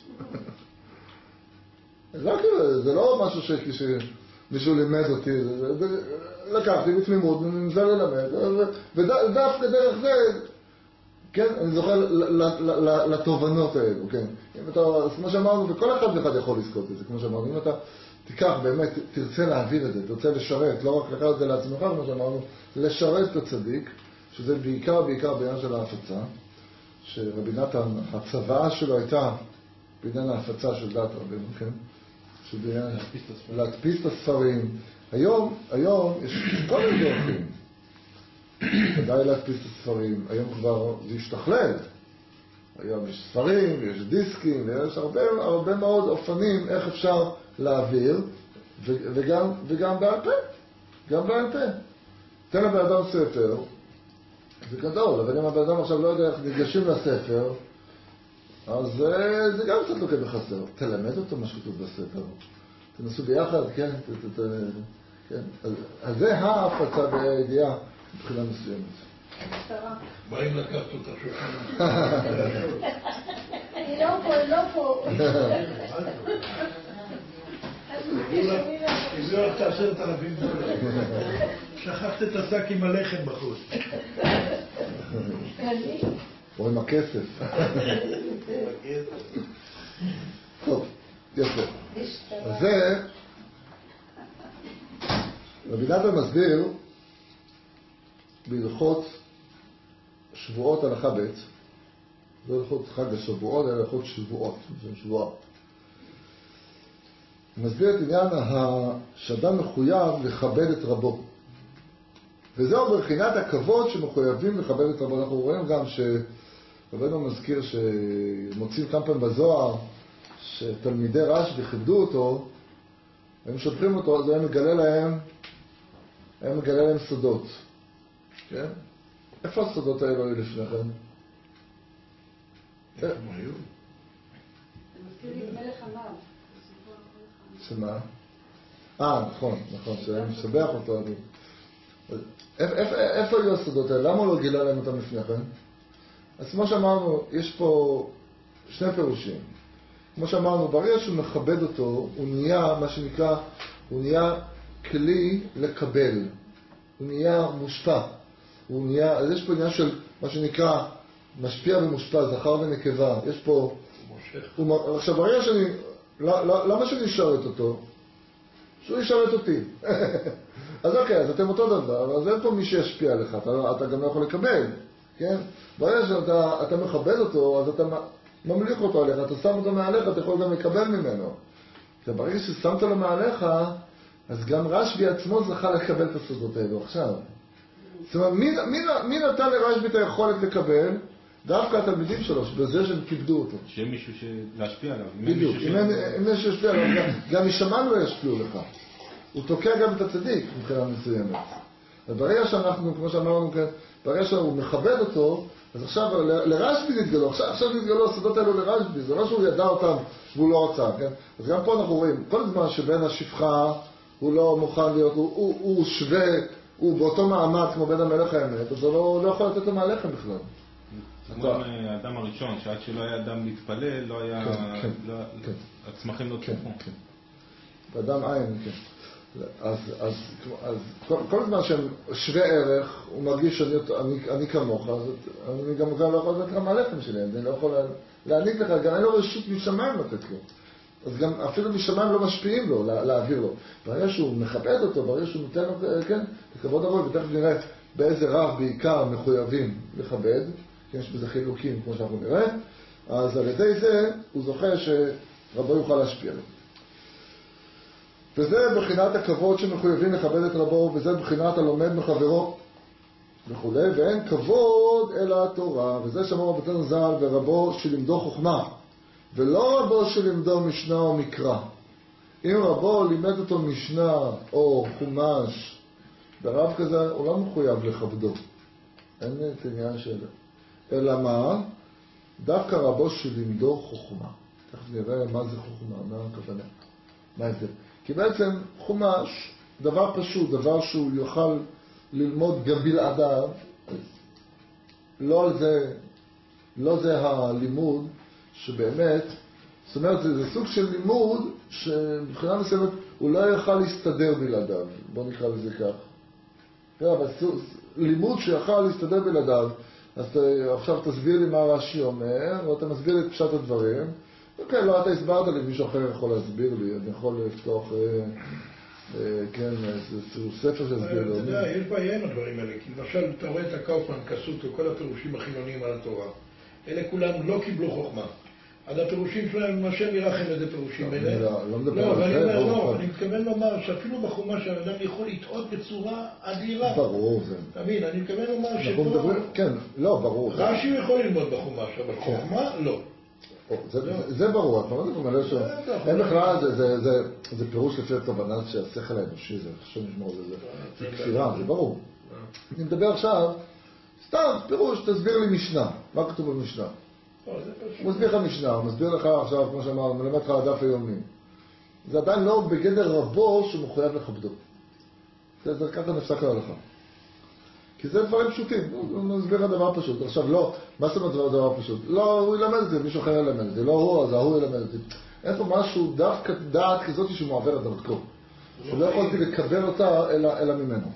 זה לא משהו שמישהו לימד אותי, לקחתי בתמימות, ננסה ללמד, ודווקא דרך זה, כן, אני זוכר לתובנות האלו, כן. כמו שאמרנו, וכל אחד ואחד יכול לזכות בזה, כמו שאמרנו, אם אתה תיקח, באמת, תרצה להעביר את זה, תרצה לשרת, לא רק לקחת את זה לעצמך, כמו שאמרנו, לשרת את הצדיק, שזה בעיקר בעניין של ההפצה, שרבי נתן, הצוואה שלו הייתה בעניין ההפצה של דת רבנו, כן? להדפיס את הספרים. היום יש כל מיני דרכים. ודאי להדפיס את הספרים. היום כבר זה השתכלל. היום יש ספרים, יש דיסקים, ויש הרבה מאוד אופנים איך אפשר להעביר, וגם בעל פה. גם בעל פה. תן לבן אדם ספר, זה גדול, אבל אם הבן אדם עכשיו לא יודע איך ניגשים לספר, אז זה גם קצת לוקה בחסר. תלמד אותו מה שכתוב בספר. תנסו ביחד, כן? אז זה ההפצה בידיעה מבחינה מסוימת. באים לקחת אותה שופטים. אני לא פה. הביאו לך את 10,000 דולר. שכחת את השק עם הלחם בחוץ. או עם הכסף. טוב, יפה. אז זה, רבי נתן מסביר בהלכות שבועות הלכה ב', לא הלכות חג השבועות, אלא הלכות שבועות, שבועות. הוא מסביר את עניין שאדם מחויב לכבד את רבו. וזהו בבחינת הכבוד שמחויבים לכבד את רבו. אנחנו רואים גם שרבנו מזכיר שמוצאים כמה פעמים בזוהר שתלמידי רש"י כיבדו אותו, הם שופכים אותו, אז הם מגלה להם סודות. כן? איפה הסודות האלה היו לפני כן? איפה הם היו? זה מזכיר לי את מלך עמב. שמה? נכון, שאני משבח אותו. איפה היו הסודות האלה? למה לא גילה להם אותם לפני כן? אז כמו שאמרנו, יש פה שני פירושים. כמו שאמרנו, ברגע שהוא מכבד אותו, הוא נהיה, מה שנקרא, הוא נהיה כלי לקבל. הוא נהיה מושפע. אז יש פה עניין של מה שנקרא משפיע ומושפע, זכר ונקבה. יש פה... עכשיו, ברגע שאני... למה שאני אשרת אותו? שהוא ישרת אותי. אז אוקיי, אז אתם אותו דבר, אז אין פה מי שישפיע עליך, אתה גם לא יכול לקבל, כן? ברגע שאתה מכבד אותו, אז אתה ממליך אותו עליך, אתה שם אותו מעליך, אתה יכול גם לקבל ממנו. וברגע ששמת לו מעליך, אז גם רשב"י עצמו זכה לקבל את הסודות האלו עכשיו. זאת אומרת, מי נתן לרשב"י את היכולת לקבל? דווקא התלמידים שלו, שבזה שהם כיבדו אותו. שיהיה מישהו להשפיע עליו. בדיוק, אם מישהו שישפיע עליו, גם משמיים לא ישפיעו לך. הוא תוקע גם את הצדיק מבחינה מסוימת. וברגע שאנחנו, כמו שאמרנו כאן, ברגע שהוא מכבד אותו, אז עכשיו לרשב"י נתגלו, עכשיו נתגלו הסודות האלו לרשב"י, זה לא שהוא ידע אותם והוא לא רצה, כן? אז גם פה אנחנו רואים, כל זמן שבין השפחה הוא לא מוכן להיות, הוא שווה, הוא באותו מעמד כמו בין המלך האמת, אז הוא לא יכול לתת לו מהלחם בכלל. כמו האדם הראשון, שעד שלא היה אדם להתפלל, לא היה... הצמחים לא צמחו. אדם עין, כן. אז כל זמן שהם שווה ערך, הוא מרגיש שאני כמוך, אז אני גם לא יכול לתת לך מהלחם שלהם, אני לא יכול להעניק לך, גם אין לו רשות משמיים לתת לו. אז גם אפילו משמיים לא משפיעים לו, להעביר לו. ברגע שהוא מכבד אותו, ברגע שהוא נותן לו, כן, לכבוד הרוב, ותכף נראה באיזה רב בעיקר מחויבים לכבד, כי יש בזה חילוקים, כמו שאנחנו נראה, אז על ידי זה הוא זוכה שרבו יוכל להשפיע לו. וזה בחינת הכבוד שמחויבים לכבד את רבו, וזה בחינת הלומד מחברו וכו', ואין כבוד אלא התורה, וזה שאמר רבנו ז"ל ורבו שלימדו חוכמה, ולא רבו שלימדו משנה או מקרא. אם רבו לימד אותו משנה או חומש, ברב כזה הוא לא מחויב לכבדו. אין את עניין של... אלא מה? דווקא רבו שלימדו חוכמה. תכף נראה מה זה חוכמה, מה הכוונה, מה ההבדל. כי בעצם חומש דבר פשוט, דבר שהוא יוכל ללמוד גם בלעדיו, לא זה הלימוד שבאמת, זאת אומרת, זה סוג של לימוד שמבחינה מסוימת הוא לא יוכל להסתדר בלעדיו, בוא נקרא לזה כך. אבל לימוד שיוכל להסתדר בלעדיו, אז עכשיו תסביר לי מה רש"י אומר, או אתה מסביר לי את פשט הדברים. אוקיי, לא, אתה הסברת לי, מישהו אחר יכול להסביר לי, אני יכול לפתוח, כן, איזשהו ספר שהסביר לי. אתה יודע, יש בעיה עם הדברים האלה, כי למשל, אתה רואה את הקאופמן, קסוטו, כל הפירושים החילוניים על התורה. אלה כולם לא קיבלו חוכמה. אז הפירושים שלהם, השם ירחם איזה פירושים אלה. לא מדבר על זה, לא, אני מתכוון לומר שאפילו בחומה שהאדם יכול לטעות בצורה אדירה. ברור, זה. תבין, אני מתכוון לומר שפה... כן, לא, ברור. רש"י יכול ללמוד בחומה, אבל חוכמה לא. זה ברור, אתה אומר שם, אין בכלל, זה פירוש לפי התובנה שהשכל האנושי, זה חשוב לשמור על זה כפירה, זה ברור. אני מדבר עכשיו, סתם פירוש, תסביר לי משנה, מה כתוב במשנה? הוא מסביר לך משנה, הוא מסביר לך עכשיו, כמו שאמר, מלמד לך הדף היומי. זה עדיין לא בגדר רבו שמחויב לכבדו. זה ככה נפסק להלכה. כי זה דברים פשוטים, הוא מסביר לך דבר פשוט. עכשיו לא, מה זאת אומרת דבר פשוט? לא, הוא ילמד את זה, מישהו אחר ילמד את זה, לא הוא, אז ההוא ילמד את זה. אין פה משהו, דווקא דעת כזאת שמועברת דרכו. שלא יכולתי לקבל אותה אלא ממנו.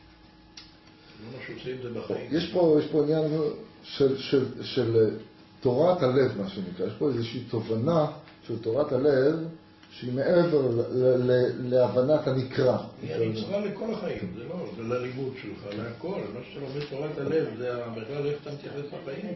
יש פה עניין של תורת הלב, מה שנקרא. יש פה איזושהי תובנה של תורת הלב, שהיא מעבר להבנת הנקרא. היא נצרה לכל החיים, זה לא, זה ללימוד שלך, להכל. מה שאתה לומד תורת הלב, זה בכלל איך אתה מתייחס לחיים.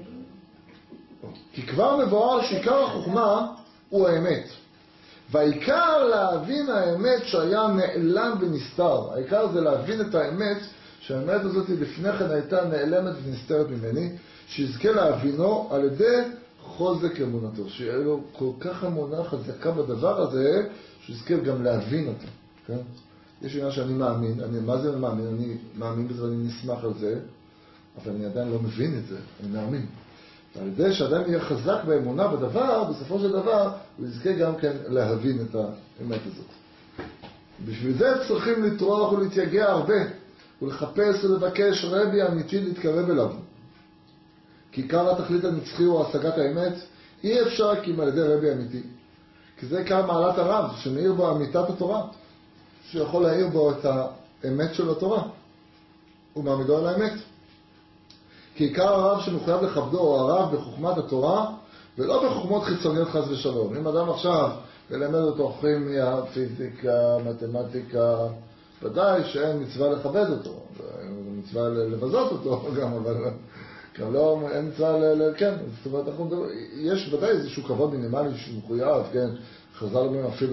כי כבר מבואר שעיקר החוכמה הוא האמת. והעיקר להבין האמת שהיה נעלם ונסתר. העיקר זה להבין את האמת, שהאמת הזאת לפני כן הייתה נעלמת ונסתרת ממני, שיזכה להבינו על ידי חוזק אמונתו, שיהיה לו כל כך אמונה חזקה בדבר הזה, שיזכה גם להבין אותו. כן? יש עניין שאני מאמין, מה זה מאמין? אני מאמין בזה ואני נשמח על זה, אבל אני עדיין לא מבין את זה, אני מאמין. ועל ידי שאדם יהיה חזק באמונה בדבר, בסופו של דבר, הוא יזכה גם כן להבין את האמת הזאת. בשביל זה צריכים לטרוח ולהתייגע הרבה, ולחפש ולבקש רבי אמיתי להתקרב אליו. כי עיקר התכלית הנצחי הוא השגת האמת, אי אפשר כי על ידי רבי אמיתי. כי זה עיקר מעלת הרב, שמאיר בו אמיתת התורה, שיכול להאיר בו את האמת של התורה. הוא מעמידו על האמת. כי עיקר הרב שמחויב לכבדו הוא הרב בחוכמת התורה, ולא בחוכמות חיצוניות חס ושלום. אם אדם עכשיו ילמד אותו כימיה, פיזיקה, מתמטיקה, ודאי שאין מצווה לכבד אותו, מצווה לבזות אותו גם, אבל גם לא, אין מצווה כן, זאת אומרת, יש ודאי איזשהו כבוד מינימלי שמחויב, כן, חז"ל אומרים אפילו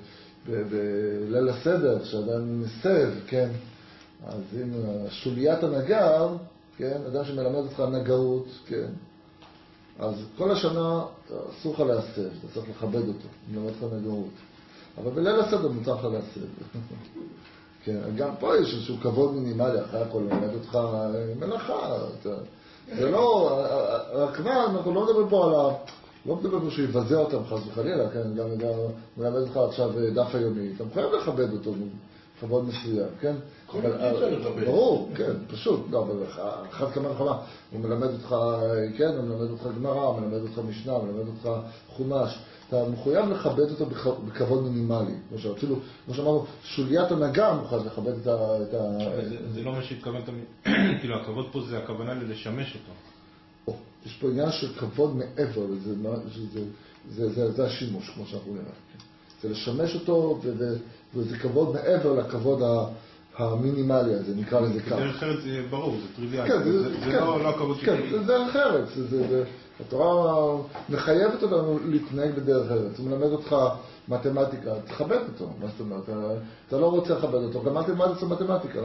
בליל הסדר, שאדם מסב, כן, אז אם שוליית הנגר, כן, אדם שמלמד אותך נגרות, כן, אז כל השנה אסור לך להסב, אתה צריך לכבד אותו, מלמד אותך נגרות. אבל בליל הסדר מותר לך להסב. כן, גם פה יש איזשהו כבוד מינימלי, אחרי הכל ללמד אותך מלאכה. זה לא, רק מה, אנחנו לא מדברים פה על לא מדברים פה שיבזה אותם חס וחלילה, כן, גם מלמד אותך עכשיו דף היומי, אתה מחויב לכבד אותו בכבוד מסוים, כן? כל נצא לכבד. ברור, כן, פשוט, לא, אבל אחת כמה וכמה, הוא מלמד אותך, כן, הוא מלמד אותך גמרא, הוא מלמד אותך משנה, הוא מלמד אותך חומש, אתה מחויב לכבד אותו בכבוד מינימלי, אפילו, כמו שאמרנו, שוליית הנגר מוכן לכבד את ה... זה לא מה שהתכוונת, כאילו הכבוד פה זה הכוונה לשמש אותו. יש פה עניין של כבוד מעבר, זה השימוש, כמו שאנחנו נראה. זה לשמש אותו, וזה כבוד מעבר לכבוד המינימלי הזה, נקרא לזה כך. דרך אחרת זה ברור, זה טריוויאלי, זה לא הכבוד שלי. כן, זה דרך אחרת. התורה מחייבת אותנו להתנהג בדרך אחרת. הוא מלמד אותך מתמטיקה, תכבד אותו, מה זאת אומרת? אתה לא רוצה לכבד אותו, גם מה זה מתמטיקה,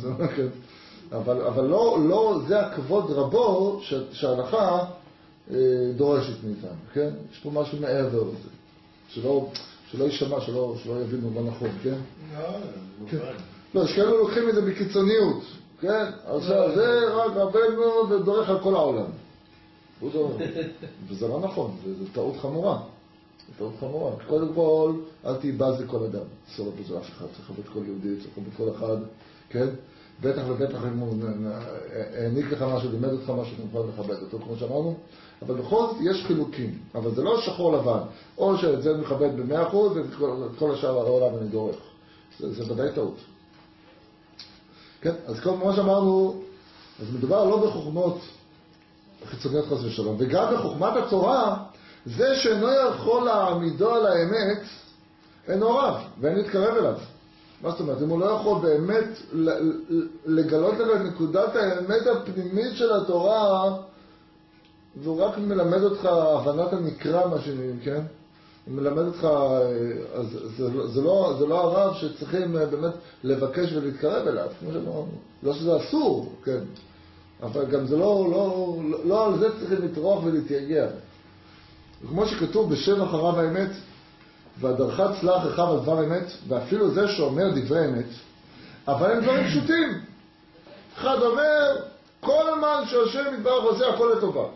אבל לא, זה הכבוד רבו שההלכה דורשת מאיתנו, כן? יש פה משהו מעבר לזה, שלא יישמע, שלא יבינו מה נכון, כן? לא, יש כאלה לוקחים את זה בקיצוניות, כן? עכשיו זה רק רבנו ודורך על כל העולם. וזה לא נכון, זה טעות חמורה. יותר חמורה. קודם כל, אל תהי בז לכל אדם. אסור לבז לאף אחד, צריך לכבד כל יהודי, צריך לכבד כל אחד, כן? בטח ובטח אם הוא העניק לך משהו, לימד אותך משהו, אתה יכול לכבד אותו, כמו שאמרנו. אבל בכל זאת יש חילוקים, אבל זה לא שחור לבן. או שאת זה מכבד ב100% ואת כל השאר העולם אני דורך. זה ודאי טעות. כן? אז כמו שאמרנו, אז מדובר לא בחוכמות חיצוניות חס ושלום, וגם בחוכמת התורה, זה שאינו יכול להעמידו על האמת, אינו רב, ואין להתקרב אליו. מה זאת אומרת? אם הוא לא יכול באמת לגלות את נקודת האמת הפנימית של התורה, והוא רק מלמד אותך הבנת הנקרא, מה שנראים, כן? הוא מלמד אותך, אז זה לא הרב שצריכים באמת לבקש ולהתקרב אליו, כמו שאמרנו. לא שזה אסור, כן? אבל גם זה לא על זה צריכים לטרוח ולהתייגע. וכמו שכתוב בשם אחריו האמת, והדרך צלח אחיו על דבר אמת, ואפילו זה שאומר דברי אמת, אבל הם דברים פשוטים. אחד אומר, כל הזמן שהשם יתברך עושה הכל לטובה.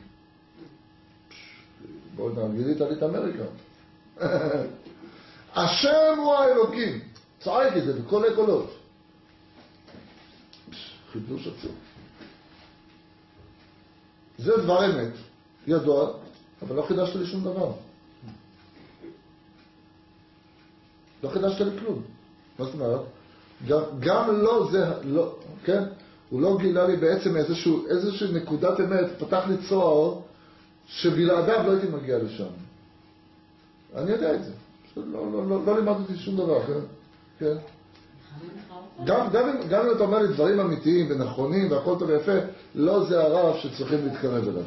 בואו נגיד את אמריקה. השם הוא האלוקים. צעק את זה בכל הקולות. חידוש עצום. זה דבר אמת, ידוע, אבל לא חידשת לי שום דבר. לא חידשת לי כלום. מה זאת אומרת? גם לא זה, לא, כן? הוא לא גילה לי בעצם איזושהי נקודת אמת, פתח לי צוהר, שבלעדיו לא הייתי מגיע לשם. אני יודע את זה. לא לימד אותי שום דבר, כן? כן? גם אם אתה אומר לי דברים אמיתיים ונכונים והכל טוב ויפה, לא זה הרב שצריכים להתקרב אליו.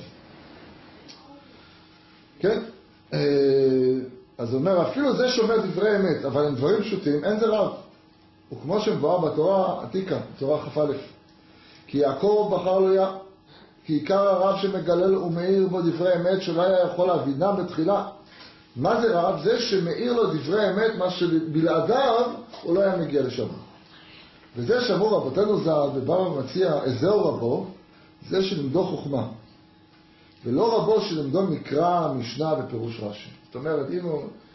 כן? אז הוא אומר, אפילו זה שאומר דברי אמת, אבל הם דברים פשוטים, אין זה רב. וכמו שמבואר בתורה עתיקה, תורה כ"א, כי יעקב בחר לו יה, כי עיקר הרב שמגלל ומאיר בו דברי אמת שלא היה יכול להבינם בתחילה. מה זה רב? זה שמאיר לו דברי אמת, מה שבלעדיו הוא לא היה מגיע לשם. וזה שאמרו רבותינו ז"ל ובא ומציע איזהו רבו, זה שלמדו חוכמה. ולא רבו שלמדו מקרא, משנה ופירוש רש"י. זאת אומרת, אם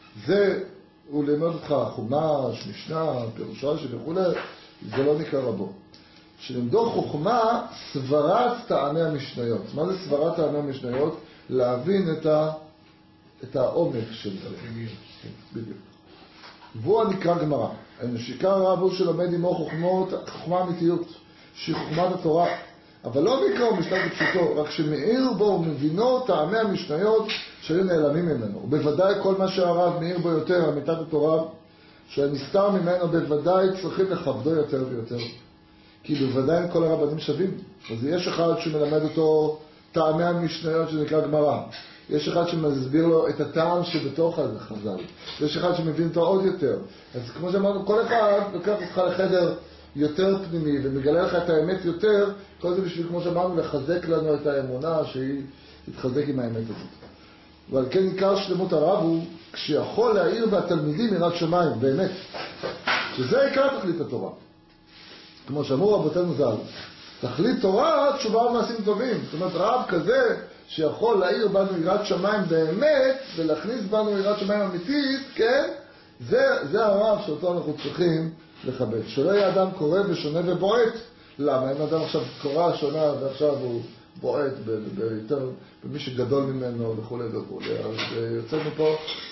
הוא לימד אותך חומש, משנה, פירוש רש"י וכו', זה לא נקרא רבו. שלמדו חוכמה, סברת טעמי המשניות. מה זה סברת טעמי המשניות? להבין את העומק של זה. בדיוק. והוא הנקרא גמרא. שעיקר הרב הוא שלומד עמו חוכמה אמיתיות, שהיא חוכמת התורה. אבל לא נקרא הוא משנה כפשוטו, רק שמאיר בו ומבינו טעמי המשניות שהיו נעלמים ממנו. ובוודאי כל מה שהרב מאיר בו יותר, אמיתת התורה, שהנסתר ממנו בוודאי צריכים לכבדו יותר ויותר. כי בוודאי כל הרבנים שווים. אז יש אחד שמלמד אותו טעמי המשניות שנקרא גמרא. יש אחד שמסביר לו את הטעם שבתוך החז"ל. יש אחד שמבין אותו עוד יותר. אז כמו שאמרנו, כל אחד לוקח אותך לחדר יותר פנימי ומגלה לך את האמת יותר, כל זה בשביל, כמו שאמרנו, לחזק לנו את האמונה שהיא תתחזק עם האמת הזאת. ועל כן עיקר שלמות הרב הוא כשיכול להעיר בתלמידים יראת שמיים, באמת. שזה עיקר תכלית התורה. כמו שאמרו רבותינו ז"ל, תכלית תורה, תשובה ומעשים טובים. זאת אומרת, רב כזה שיכול להעיר בנו יראת שמיים באמת, ולהכניס בנו יראת שמיים אמיתית, כן? זה הרב שאותו אנחנו צריכים לכבד. שלא יהיה אדם קורא ושונה ובועט. למה? אם אדם עכשיו קורא שונה ועכשיו הוא בועט ביותר, במי שגדול ממנו וכו' וכו'. אז יוצאנו פה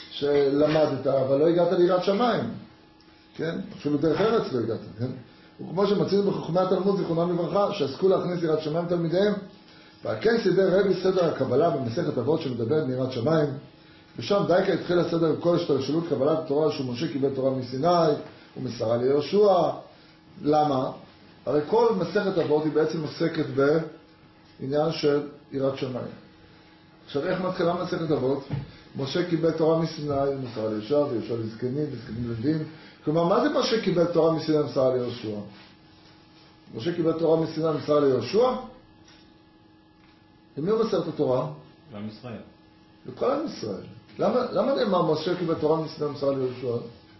שלמדת, אבל לא הגעת ליראת שמיים. כן? אפילו דרך ארץ לא הגעת, כן? וכמו שמצינו בחוכמי התלמוד זיכרונם לברכה, שעסקו להכניס יראת שמיים תלמידיהם, ועל כן סידר רבי סדר הקבלה במסכת אבות שמדבר מיראת שמיים, ושם דייקה התחיל הסדר בכל השתלשלות קבלת התורה, שהוא משה קיבל תורה מסיני ומסרה ליהושע. למה? הרי כל מסכת אבות היא בעצם עוסקת בעניין של יראת שמיים. עכשיו איך מתחילה מסכת אבות? משה קיבל תורה מסיני ומסרה ליהושע, ויהושע לזקנים וזקנים לווים. כלומר, מה זה משה קיבל תורה מסיני ומסרה ליהושע? משה קיבל תורה מסיני ומסרה ליהושע? למי הוא מסר את התורה? לעם ישראל. לכל עם ישראל. למה נאמר משה קיבל תורה מסיני ומסרה ליהושע?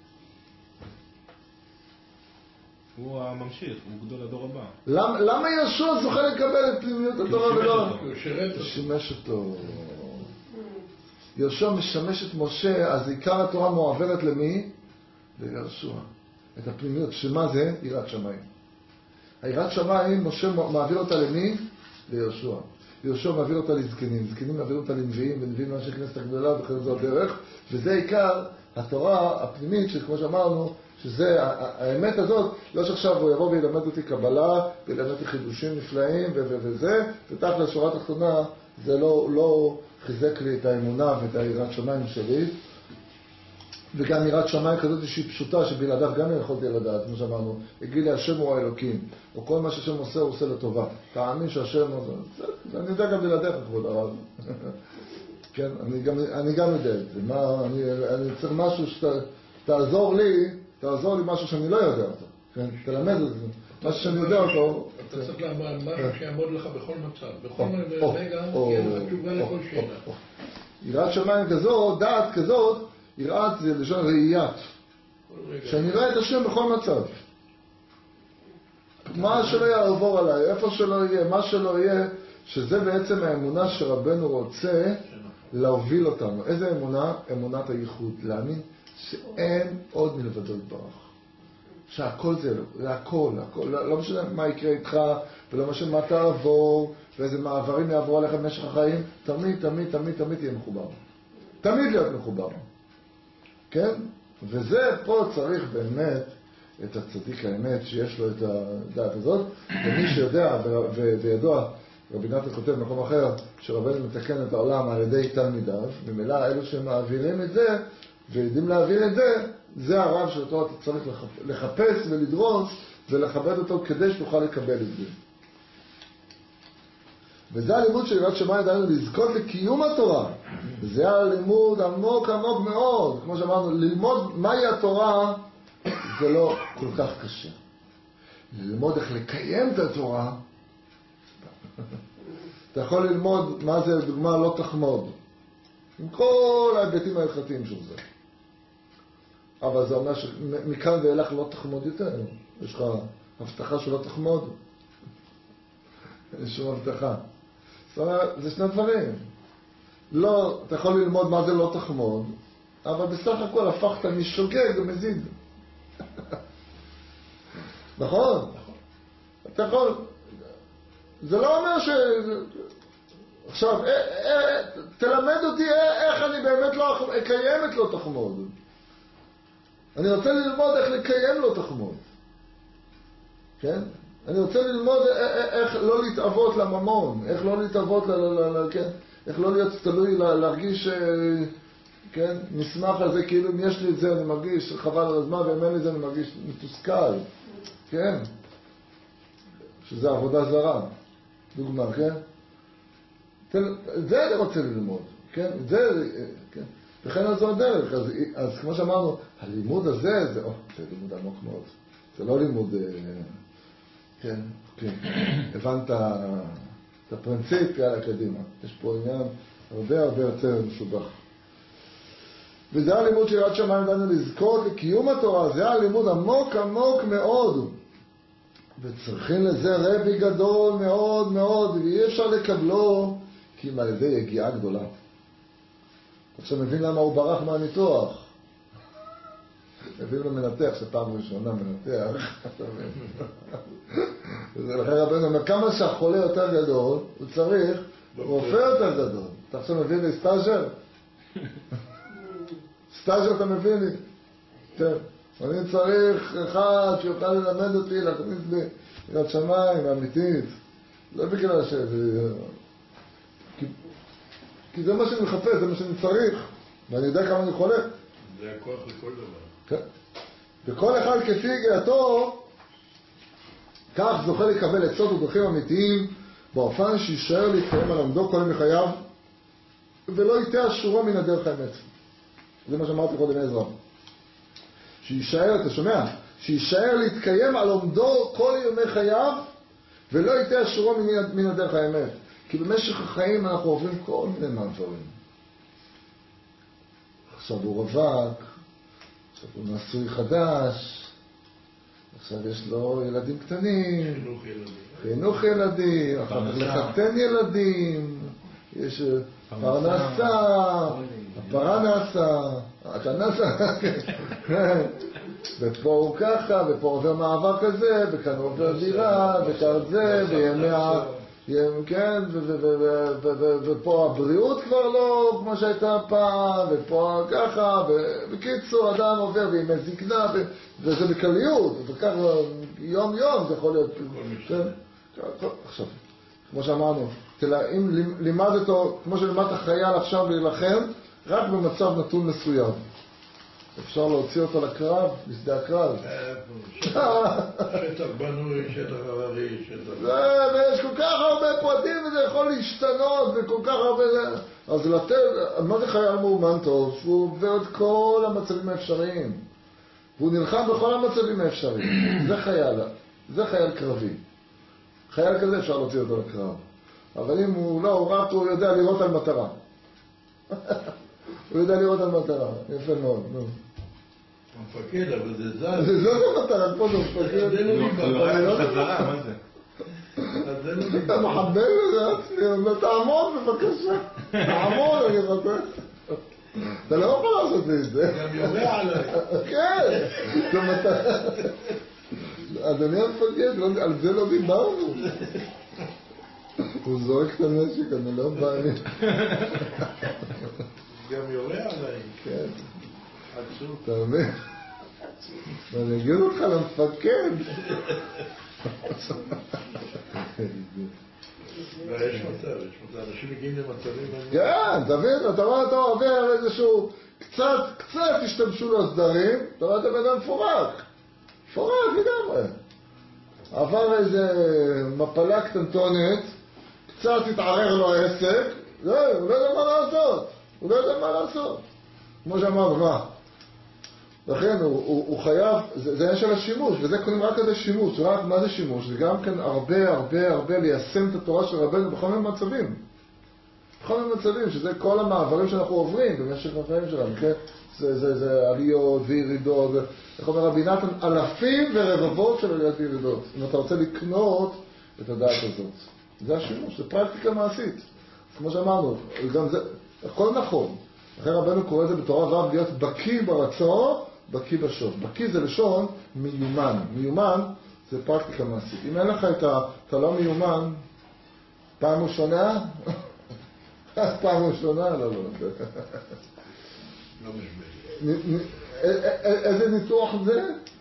הוא הממשיך, הוא גדול הדור הבא. למה יהושע זוכה לקבל את פנימיות התורה ולא? הוא שירת אותו. שימש אותו. יהושע משמש את משה, אז עיקר התורה מועברת למי? ליהושע. את הפנימיות, שמה זה? יראת שמיים. היראת שמיים, משה מעביר אותה למי? ליהושע. יהושע מעביר אותה לזקנים, זקנים מעביר אותה לנביאים, ונביאים לאנשי כנסת הגדולה, וכן זו הדרך, וזה עיקר התורה הפנימית, שכמו שאמרנו, שזה, האמת הזאת, לא שעכשיו הוא יבוא וילמד אותי קבלה, וילמד אותי חידושים נפלאים, וזה, ותחת לשורה התחתונה, זה לא חיזק לי את האמונה ואת היראת שמיים שלי, וגם יראת שמיים כזאת שהיא פשוטה, שבלעדיו גם יכולתי לדעת, כמו שאמרנו, הגיד לי, השם הוא האלוקים, או כל מה שהשם עושה, הוא עושה לטובה. תאמין שהשם הוא זה, אני יודע גם בלעדיך, כבוד הרב. כן, אני גם יודע את זה. אני צריך משהו שתעזור לי משהו שאני לא יודע אותו. כן, תלמד את זה. משהו שאני יודע אותו. אתה צריך לעמוד משהו שיעמוד לך בכל מצב. בכל רגע, תהיה לך תשובה לכל שאלה. יראת שמיים כזאת, דעת כזאת, יראת זה לשון ראיית. שאני רואה את השם בכל מצב. מה שלא יעבור עליי, איפה שלא יהיה, מה שלא יהיה, שזה בעצם האמונה שרבנו רוצה להוביל אותנו. איזה אמונה? אמונת הייחוד. להאמין שאין עוד מלבדו יתברך. שהכל זה הכל. לא משנה מה יקרה איתך, ולא משנה מה תעבור, ואיזה מעברים יעברו עליך במשך החיים, תמיד תהיה מחובר. תמיד להיות מחובר. כן? וזה פה צריך באמת את הצדיק האמת שיש לו את הדעת הזאת, ומי שיודע וידוע, רבי נתן כותב במקום אחר, שרבנו מתקן את העולם על ידי תלמידיו, ממילא אלו שמעבירים את זה, ויודעים להעביר את זה, זה הרב שאותו אתה צריך לחפש ולדרוס ולכבד אותו כדי שתוכל לקבל את זה. וזה הלימוד של יראת שמיים, דהיינו לזכות לקיום התורה. זה הלימוד עמוק מאוד. כמו שאמרנו, ללמוד מהי התורה זה לא כל כך קשה. ללמוד איך לקיים את התורה, אתה יכול ללמוד מה זה, דוגמה, לא תחמוד. עם כל ההיבטים ההלכתיים של זה. אבל זה אומר שמכאן ואילך לא תחמוד יותר. יש לך הבטחה שלא תחמוד. יש שום הבטחה. זאת אומרת, זה שני דברים. לא, אתה יכול ללמוד מה זה לא תחמוד, אבל בסך הכל הפכת משוגג ומזיד. נכון? אתה יכול... זה לא אומר ש... עכשיו, תלמד אותי איך אני באמת לא אקיים את לא תחמוד. אני רוצה ללמוד איך לקיים לא תחמוד. כן? אני רוצה ללמוד איך לא להתאבות לממון, איך לא להתאבות, כן? איך לא להיות תלוי, להרגיש, כן? נשמח על זה, כאילו אם יש לי את זה אני מרגיש חבל על הזמן, ואם אין לי את זה אני מרגיש מתוסכל. כן? שזה עבודה זרה. דוגמה, כן? זה אני רוצה ללמוד, כן? זה, כן? וכן זו הדרך. אז כמו שאמרנו, הלימוד הזה, זה לימוד עמוק מאוד. זה לא לימוד, כן, כן. הבנת את הפרינציפ, יאללה, קדימה. יש פה עניין הרבה יותר מסובך. וזה הלימוד של יראת שמיים, דהיינו לזכות לקיום התורה. זה הלימוד עמוק מאוד. וצריכים לזה רבי גדול מאוד, ואי אפשר לקבלו, כי אם על ידי יגיעה גדולה. עכשיו מבין למה הוא ברח מהניתוח. מבין לו מנתח שפעם ראשונה מנתח. ולכן רבנו אומר, כמה שהחולה יותר גדול, הוא צריך רופא יותר גדול. אתה עכשיו מבין לי סטאז'ר? סטאז'ר אתה מבין לי? כן. אני צריך אחד שיוכל ללמד אותי, להכניס לי יראת שמיים, אמיתית. לא בגלל כי זה מה שאני מחפש, זה מה שאני צריך, ואני יודע כמה אני חולה. זה הכוח לכל דבר. כן. וכל אחד כפי יגיעתו, כך זוכה לקבל עצות ודרכים אמיתיים, באופן שישאר להתקיים על עמדו כל ימי חייו, ולא יטעה שורו מן הדרך האמת. זה מה שאמרתי קודם עזרא. שישאר, אתה שומע? שישאר להתקיים על עומדו כל ימי חייו, ולא יטעה שורו מן הדרך האמת. כי במשך החיים אנחנו עוברים כל מיני מעברים. עכשיו הוא רווק, עכשיו הוא נשוי חדש, עכשיו יש לו ילדים קטנים, חינוך ילדים, אחר כך לחתן ילדים, יש פרנסה, הפרה נסה, אתה נסה, ופה הוא ככה, ופה עובר מעבר כזה, וכאן עובר דירה, וכאן זה, כן, ופה הבריאות כבר לא כמו שהייתה פעם, ופה ככה, ובקיצור אדם עובר וימי זקנה, וזה בקליות, וככה יום יום זה יכול להיות, עכשיו, כמו שאמרנו, אם לימד אותו, כמו שלימד החייל עכשיו להילחם, רק במצב נתון מסוים. אפשר להוציא אותו לקרב, בשדה הקרב. שטח בנוי, שטח הררי, שטח... ויש כל כך הרבה פרטים וזה יכול להשתנות וכל כך הרבה... אז לתת, מה זה חייל מאומן טוב? שהוא עובר את כל המצבים האפשריים. והוא נלחם בכל המצבים האפשריים. זה חייל קרבי. חייל כזה אפשר להוציא אותו לקרב. אבל אם הוא לא, הוא יודע לראות על מטרה. הוא יודע לראות על מטרה. יפה מאוד, נו. המפקד, אבל זה זז. זה לא מטרה, פה זה מפקד. זה לא נגמר. חזרה, מה זה? זה לא אתה נגמר. מחבל לזה עצמי, אומר, תעמוד בבקשה. תעמוד, אני רוצה. אתה לא יכול לעשות את זה. גם יורה עליי. כן. זה מטרה. אדוני המפקד, על זה לא דיברנו. הוא זורק את הנשק, אני לא בא לי. גם יורה עליי. כן. עצוב. אתה מבין? אני אגיד אותך למפקד. יש מצב, אנשים מגיעים למצבים... כן, תבין, אתה רואה, אתה עובר איזשהו... קצת השתמשו לסדרים, אתה רואה את הבן אדם פורק לגמרי. עבר איזה מפלה קטנטונת, קצת התערער לו העסק, זהו, הוא לא יודע מה לעשות. כמו שאמרנו, מה? לכן הוא חייב, זה עניין של השימוש, וזה קודם רק כזה שימוש, רק מה זה שימוש? זה גם כן הרבה ליישם את התורה של רבנו בכל מיני מצבים. בכל מיני מצבים, שזה כל המעברים שאנחנו עוברים במשך החיים שלנו, כן? זה עליות וירידות, איך אומר רבי נתן, אלפים ורבבות של עליות וירידות. אם אתה רוצה לקנות את הדעת הזאת. זה השימוש, זה פרקטיקה מעשית. כמו שאמרנו, גם זה, הכל נכון. אחרי רבנו קורא את זה בתורה רב להיות בקי ברצון, בקי בשון. בקי זה לשון מיומן. מיומן זה פרקטיקה מעשית. אם אין לך אתה לא מיומן, פעם ראשונה? פעם ראשונה? לא. לא משמעי. איזה ניתוח זה?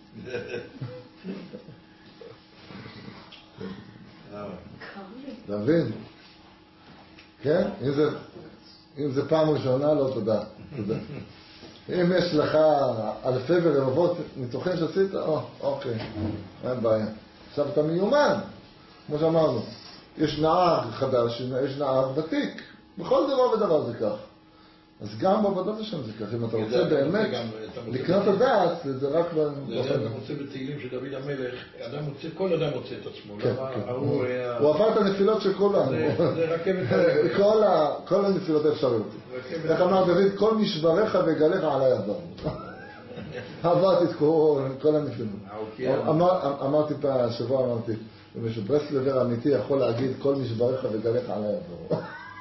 להבין? כן? אם זה פעם ראשונה, לא תודה. אם יש לך אלפי ורבבות ניתוחים שעשית, אוקיי, אין בעיה. עכשיו אתה מיומן, כמו שאמרנו. יש נהג חדש, יש נהג ותיק. בכל דבר ודבר זה כך. אז גם בעבודת השם זה כך. אם אתה רוצה באמת לקנות הדעת, זה רק... אתה מוצא בתהילים של דוד המלך, כל אדם מוצא את עצמו. הוא עבר את הנפילות של כולנו. זה רכבת. כל הנפילות האפשריות. איך אמר דוד, כל משבריך וגליך עליי עבר. עברתי את כל הנפילות. אמרתי פעם, השבוע אמרתי, אם ברסלבר אמיתי יכול להגיד כל משבריך וגליך עליי עבר.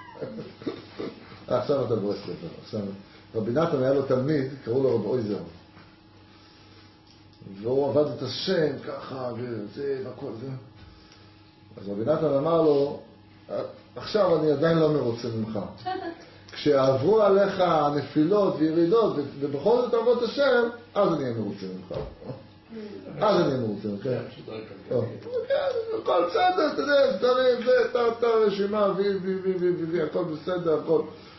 עכשיו אתה ברסלבר. עכשיו, רבי נתן היה לו תלמיד, קראו לו רב אויזר. והוא עבד את השם ככה, וזה והכל זה. אז רבי נתן אמר לו, עכשיו אני עדיין לא מרוצה ממך. כשעברו עליך הנפילות וירידות, ובכל זאת עבוד את השם, אז אני אהיה מרוצה ממך. אז אני אהיה מרוצה ממך. הכל בסדר, אתה יודע, תרים, אתה רשימה, הכל בסדר, הכל.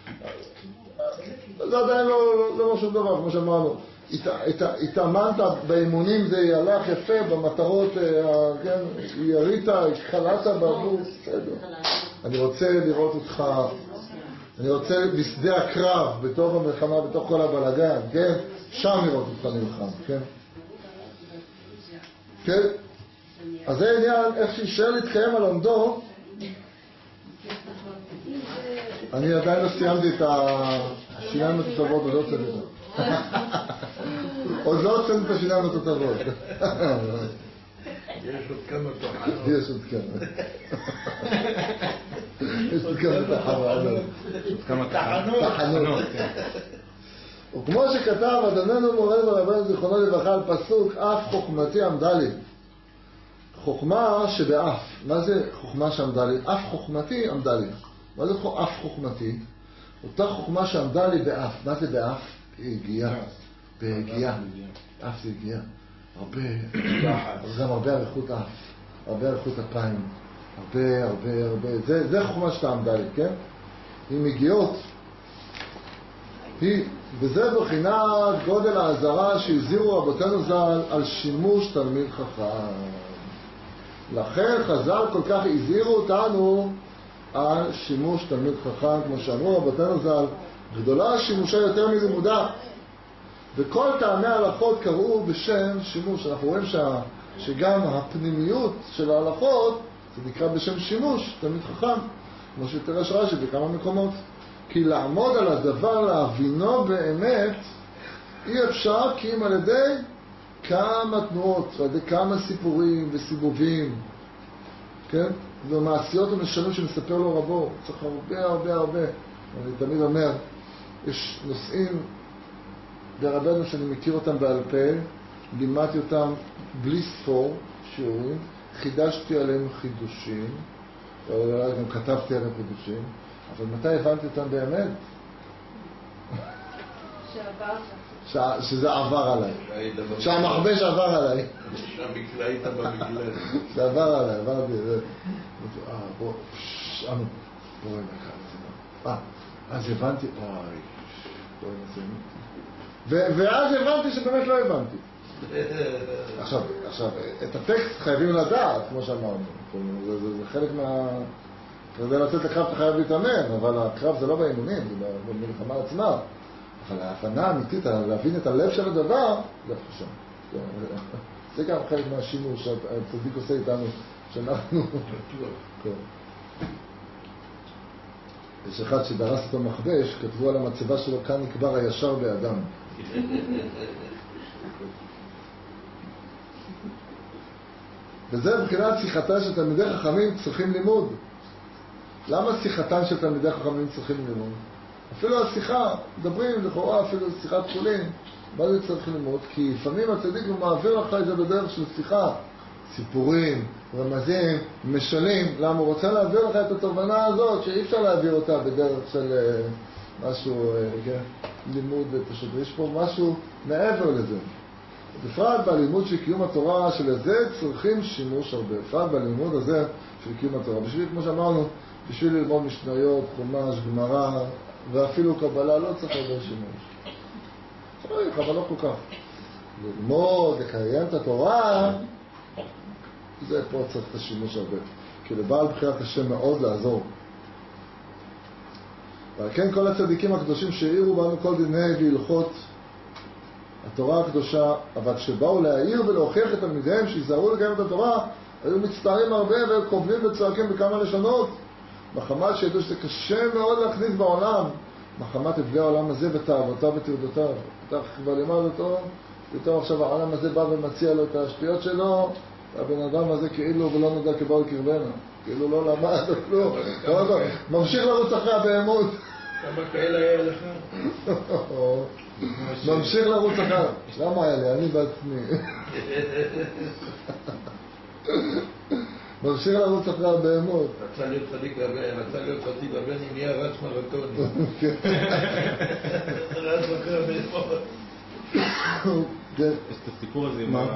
זה עדיין לא משהו דבר, כמו שאמרנו. התאמנת באימונים, זה הלך יפה, במטרות, ירית, התחלת בעבור, בסדר. אני רוצה לראות אותך, אני רוצה בשדה הקרב, בתוך המלחמה, בתוך כל הבלגן, כן? שם לראות אותך נלחם, כן? כן? אז זה עניין, איך שישאר להתקיים על עומדו, אני עדיין לא סיימתי את השיניים התותבות, עוד לא הוצאתי את זה. עוד לא הוצאתי את השיניים התותבות. יש עוד כמה תוכנות. יש עוד כמה. יש לי כמה תחנות. כמה תחנות. וכמו שכתב אדוננו מורנו ורבנו זיכרונו לברכה על פסוק, אף חוכמתי עמדה לי. חוכמה שבאף. מה זה חוכמה שעמדה לי? אף חוכמתי עמדה לי. מה זה אף חוכמתי? אותה חוכמה שעמדה לי באף. מה זה באף? הגיעה. בהגיעה. אף זה הגיעה. הרבה, אבל גם הרבה אריכות אף. הרבה אריכות אפיים. הרבה. זה חוכמה שאתה עמדה לי, כן? היא מגיעות. וזה בחינת גודל האזהרה שהזהירו רבותינו ז"ל על שימוש תלמיד חכם. לכן חז"ל כל כך הזהירו אותנו על שימוש תלמיד חכם, כמו שאמרו רבותינו ז"ל, גדולה שימושה יותר מלימודה. וכל טעמי ההלכות קראו בשם שימוש. אנחנו רואים שגם הפנימיות של ההלכות זה נקרא בשם שימוש תלמיד חכם, כמו שתרש רש"י בכמה מקומות. כי לעמוד על הדבר, להבינו באמת, אי אפשר כי אם על ידי כמה תנועות, על ידי כמה סיפורים וסיבובים, כן? ומעשיות ומשלים שמספר לו רבו. צריך הרבה. אני תמיד אומר, יש נושאים ברבנו שאני מכיר אותם בעל פה, לימדתי אותם בלי ספור שיעורים, חידשתי עליהם חידושים, גם כתבתי עליהם חידושים, אבל מתי הבנתי אותם באמת? שזה עבר עליי. שהמחבש עבר עליי. שהמקלע היית במקלע. זה עבר עליי, עברתי. בוא נקרא. אז הבנתי, ואז הבנתי שבאמת לא הבנתי. עכשיו, את הטקסט חייבים לדעת, כמו שאמרנו. זה חלק מה... כדי לצאת לקרב אתה חייב להתאמן, אבל הקרב זה לא באימונים, זה במלחמה עצמה. אבל ההבנה האמיתית, להבין את הלב של הדבר, זה חשוב. זה גם חלק מהשימוש שהצדיק עושה איתנו, שאנחנו... יש אחד שדרס אותו מחבש, כתבו על המצבה שלו, כאן נקבר הישר באדם. וזה מבחינת שיחתה של תלמידי חכמים צריכים לימוד. למה שיחתן של תלמידי חכמים צריכים לימוד? אפילו השיחה, מדברים לכאורה, אפילו שיחת חולין, מה זה צריך לימוד? כי לפעמים הצדיק הוא מעביר לך את זה בדרך של שיחה, סיפורים, רמזים, משלים. למה? הוא רוצה להעביר לך את התובנה הזאת שאי אפשר להעביר אותה בדרך של משהו, לימוד פשוט. יש פה משהו מעבר לזה. בפרט בלימוד של קיום התורה של זה צריכים שימוש הרבה. בפרט בלימוד הזה של קיום התורה. בשביל, כמו שאמרנו, בשביל ללמוד משניות, חומש, גמרא, ואפילו קבלה, לא צריך הרבה שימוש. צריך, אבל לא כל כך. ללמוד, לקיים את התורה, זה פה צריך את השימוש הרבה. כי לבעל בחירה קשה מאוד לעזור. ועל כן כל הצדיקים הקדושים שהעירו בנו כל דיני והלכות התורה הקדושה, אבל כשבאו להעיר ולהוכיח את תלמידיהם שיזהרו לקיים את התורה, היו מצטערים הרבה וקובלים וצועקים בכמה לשונות, מחמת שידעו שזה קשה מאוד להכניס בעולם, מחמת הבלי העולם הזה ותאוותיו וטרדותיו. אתה כבר לימד אותו, פתאום עכשיו העולם הזה בא ומציע לו את השטויות שלו, והבן אדם הזה כאילו ולא נודע כבאו לקרבנו, כאילו לא למד או כלום, ממשיך לרוץ אחרי הבהמות. כמה כאלה היה לך? ממשיך לרוץ אחר. למה היה לי? אני בעצמי. ממשיך לרוץ אחרי הבהמות. רצה להיות צדיק לבן, אם נהיה רץ מרתוני. רץ אחרי הבהמות. יש את הסיפור הזה עם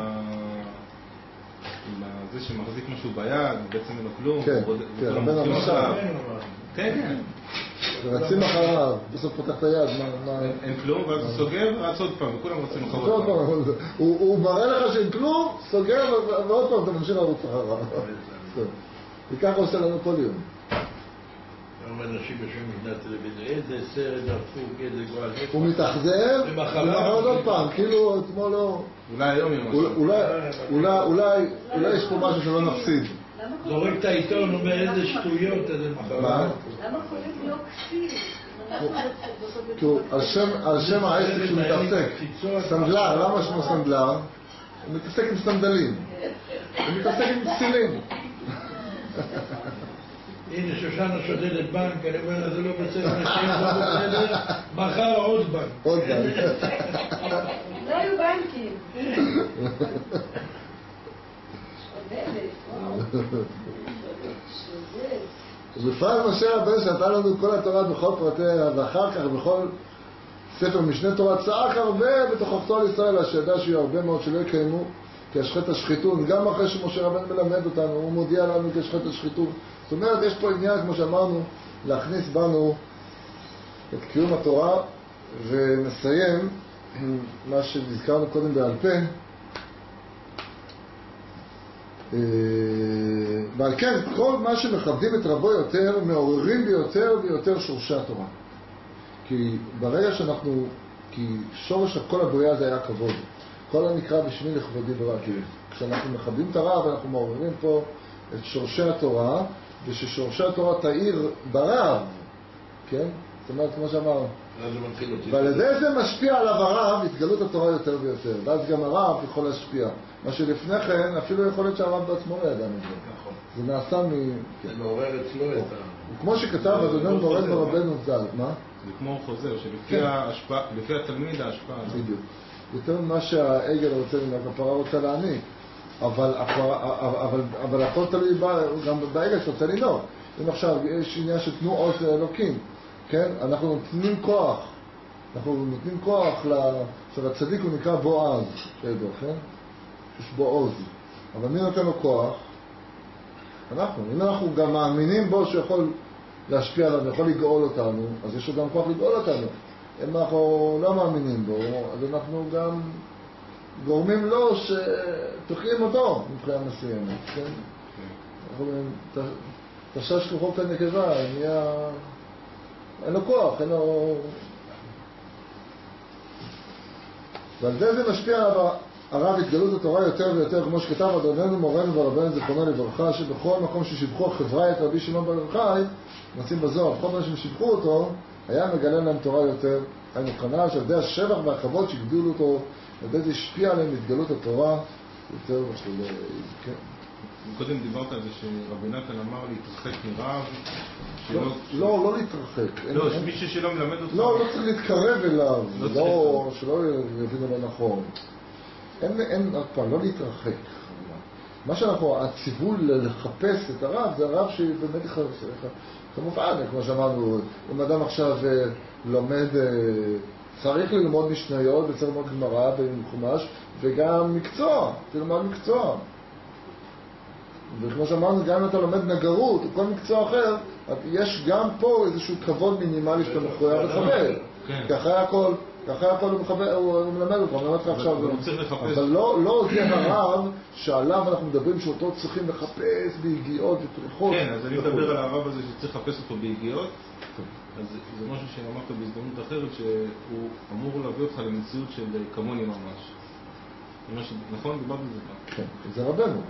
זה שמחזיק משהו ביד, בעצם אין לו כלום. כן, רבן המשל. כן. ורצים אחריו, בסוף פותח את היד, אין כלום, ואז הוא סוגר, ורץ עוד פעם, וכולם רוצים אחרות פעם. הוא מראה לך שאין כלום, סוגר, ועוד פעם אתה ממשיך לרוץ אחריו. וככה עושה לנו כל יום. היום אנשים בשביל מבנה טלוויזיה, איזה סרט דפוק, איזה גועל. הוא מתאכזב, ומחרת עוד פעם, כאילו אתמול לא... אולי היום אולי יש פה משהו שלא נפסיד. זורק את העיתון, אומר איזה שטויות, איזה מחר. מה? למה קוראים לו כסיל? על שם העסק שהוא מתעסק. סנדלר, למה שמו סנדלר? הוא מתעסק עם סנדלים. הוא מתעסק עם פסילים. הנה שושנה שודדת בנק, אני אומר לה, זה לא בסדר, נשאיר לא בסדר, מחר עוד בנק. עוד בנק. לא היו בנקים. שודדת, וואו. שודדת. בפרט משה רבנו שנתן לנו כל התורה בכל פרטיה, ואחר כך בכל ספר משנה תורה צעק הרבה בתוכחתו על ישראל, שידע שיהיו הרבה מאוד שלא יקיימו כי השחט השחיתות, גם אחרי שמשה רבנו מלמד אותנו, הוא מודיע לנו כי השחט השחיתות. זאת אומרת, יש פה עניין, כמו שאמרנו, להכניס בנו את קיום התורה, ונסיים מה שנזכרנו קודם בעל פה. ועל כן, כל מה שמכבדים את רבו יותר, מעוררים ביותר ויותר שורשי התורה. כי ברגע שאנחנו, כי שורש כל הבריאה זה היה כבוד. כל הנקרא בשמי לכבודי ברק. כשאנחנו מכבדים את הרב, אנחנו מעוררים פה את שורשי התורה, וששורשי התורה תאיר ברב, כן? זאת אומרת, כמו שאמר, ועל ידי זה משפיע עליו הרב, התגלות התורה יותר ויותר, ואז גם הרב יכול להשפיע. מה שלפני כן, אפילו יכול להיות שהרב בעצמו לא ידע מזה. נכון. זה נעשה זה מעורר אצלו את ה... כמו שכתב אדוננו מורד ברבנו ז"ל, מה? זה כמו חוזר, שלפי התלמיד ההשפעה. בדיוק. יותר ממה שהעגל רוצה, הכפרה רוצה להעניק. אבל הכל תלוי גם בעגל שרוצה לנהוג. אם עכשיו יש עניין שתנו עוז לאלוקים, כן? אנחנו נותנים כוח. אנחנו נותנים כוח עכשיו הצדיק הוא נקרא בועז, שידוע, כן? יש בו עוז. אבל מי נותן לו כוח? אנחנו. אם אנחנו גם מאמינים בו שיכול להשפיע עליו, יכול לגאול אותנו, אז יש לו גם כוח לגאול אותנו. אם אנחנו לא מאמינים בו, אז אנחנו גם גורמים לו שתוקעים אותו מבחינה מסוימת, כן? אנחנו אומרים, תשש כוחו כנקבה, אין לו כוח, אין לו... ועל זה משפיע הרב התגלות התורה יותר ויותר, כמו שכתב אדוננו מורנו ורבנו זיכרונו לברכה, שבכל מקום ששיבחו חברי את רבי שמעון בר יוחאי, מוצאים בזוהר, בכל מקום ששיבחו אותו, היה מגלה להם תורה יותר. היינו חנה שעל ידי השבח והכבוד שהגדילו אותו, על ידי זה השפיע עליהם התגלות התורה יותר וכו'. כן. קודם דיברת על זה שרבי נתן אמר להתרחק מרב, לא להתרחק. לא, מישהו שלא מלמד אותך. לא צריך להתקרב אליו, שלא יבינו לא נכון. אין, עוד פעם, לא להתרחק. מה שאנחנו, הציווי לחפש את הרב, זה הרב שבאמת כמובן, כמו שאמרנו, אם אדם עכשיו לומד, צריך ללמוד משניות וצריך ללמוד גמרא וחומש, וגם מקצוע, תלמד מקצוע. וכמו שאמרנו, גם אם אתה לומד נגרות או כל מקצוע אחר, יש גם פה איזשהו כבוד מינימלי שאתה מחויב לכבד. כי אחרי הכל הוא מלמד אותך, הוא מלמד אותך עכשיו. אבל לא זה הרב שעליו אנחנו מדברים שאותו צריכים לחפש ביגיעות ופריחות. כן, אז אני מדבר על הרב הזה שצריך לחפש אותו ביגיעות. אז זה משהו שאמרת בהזדמנות אחרת, שהוא אמור להביא אותך למציאות של כמוני ממש. נכון? דיברת על זה פעם. כן, זה רבנו.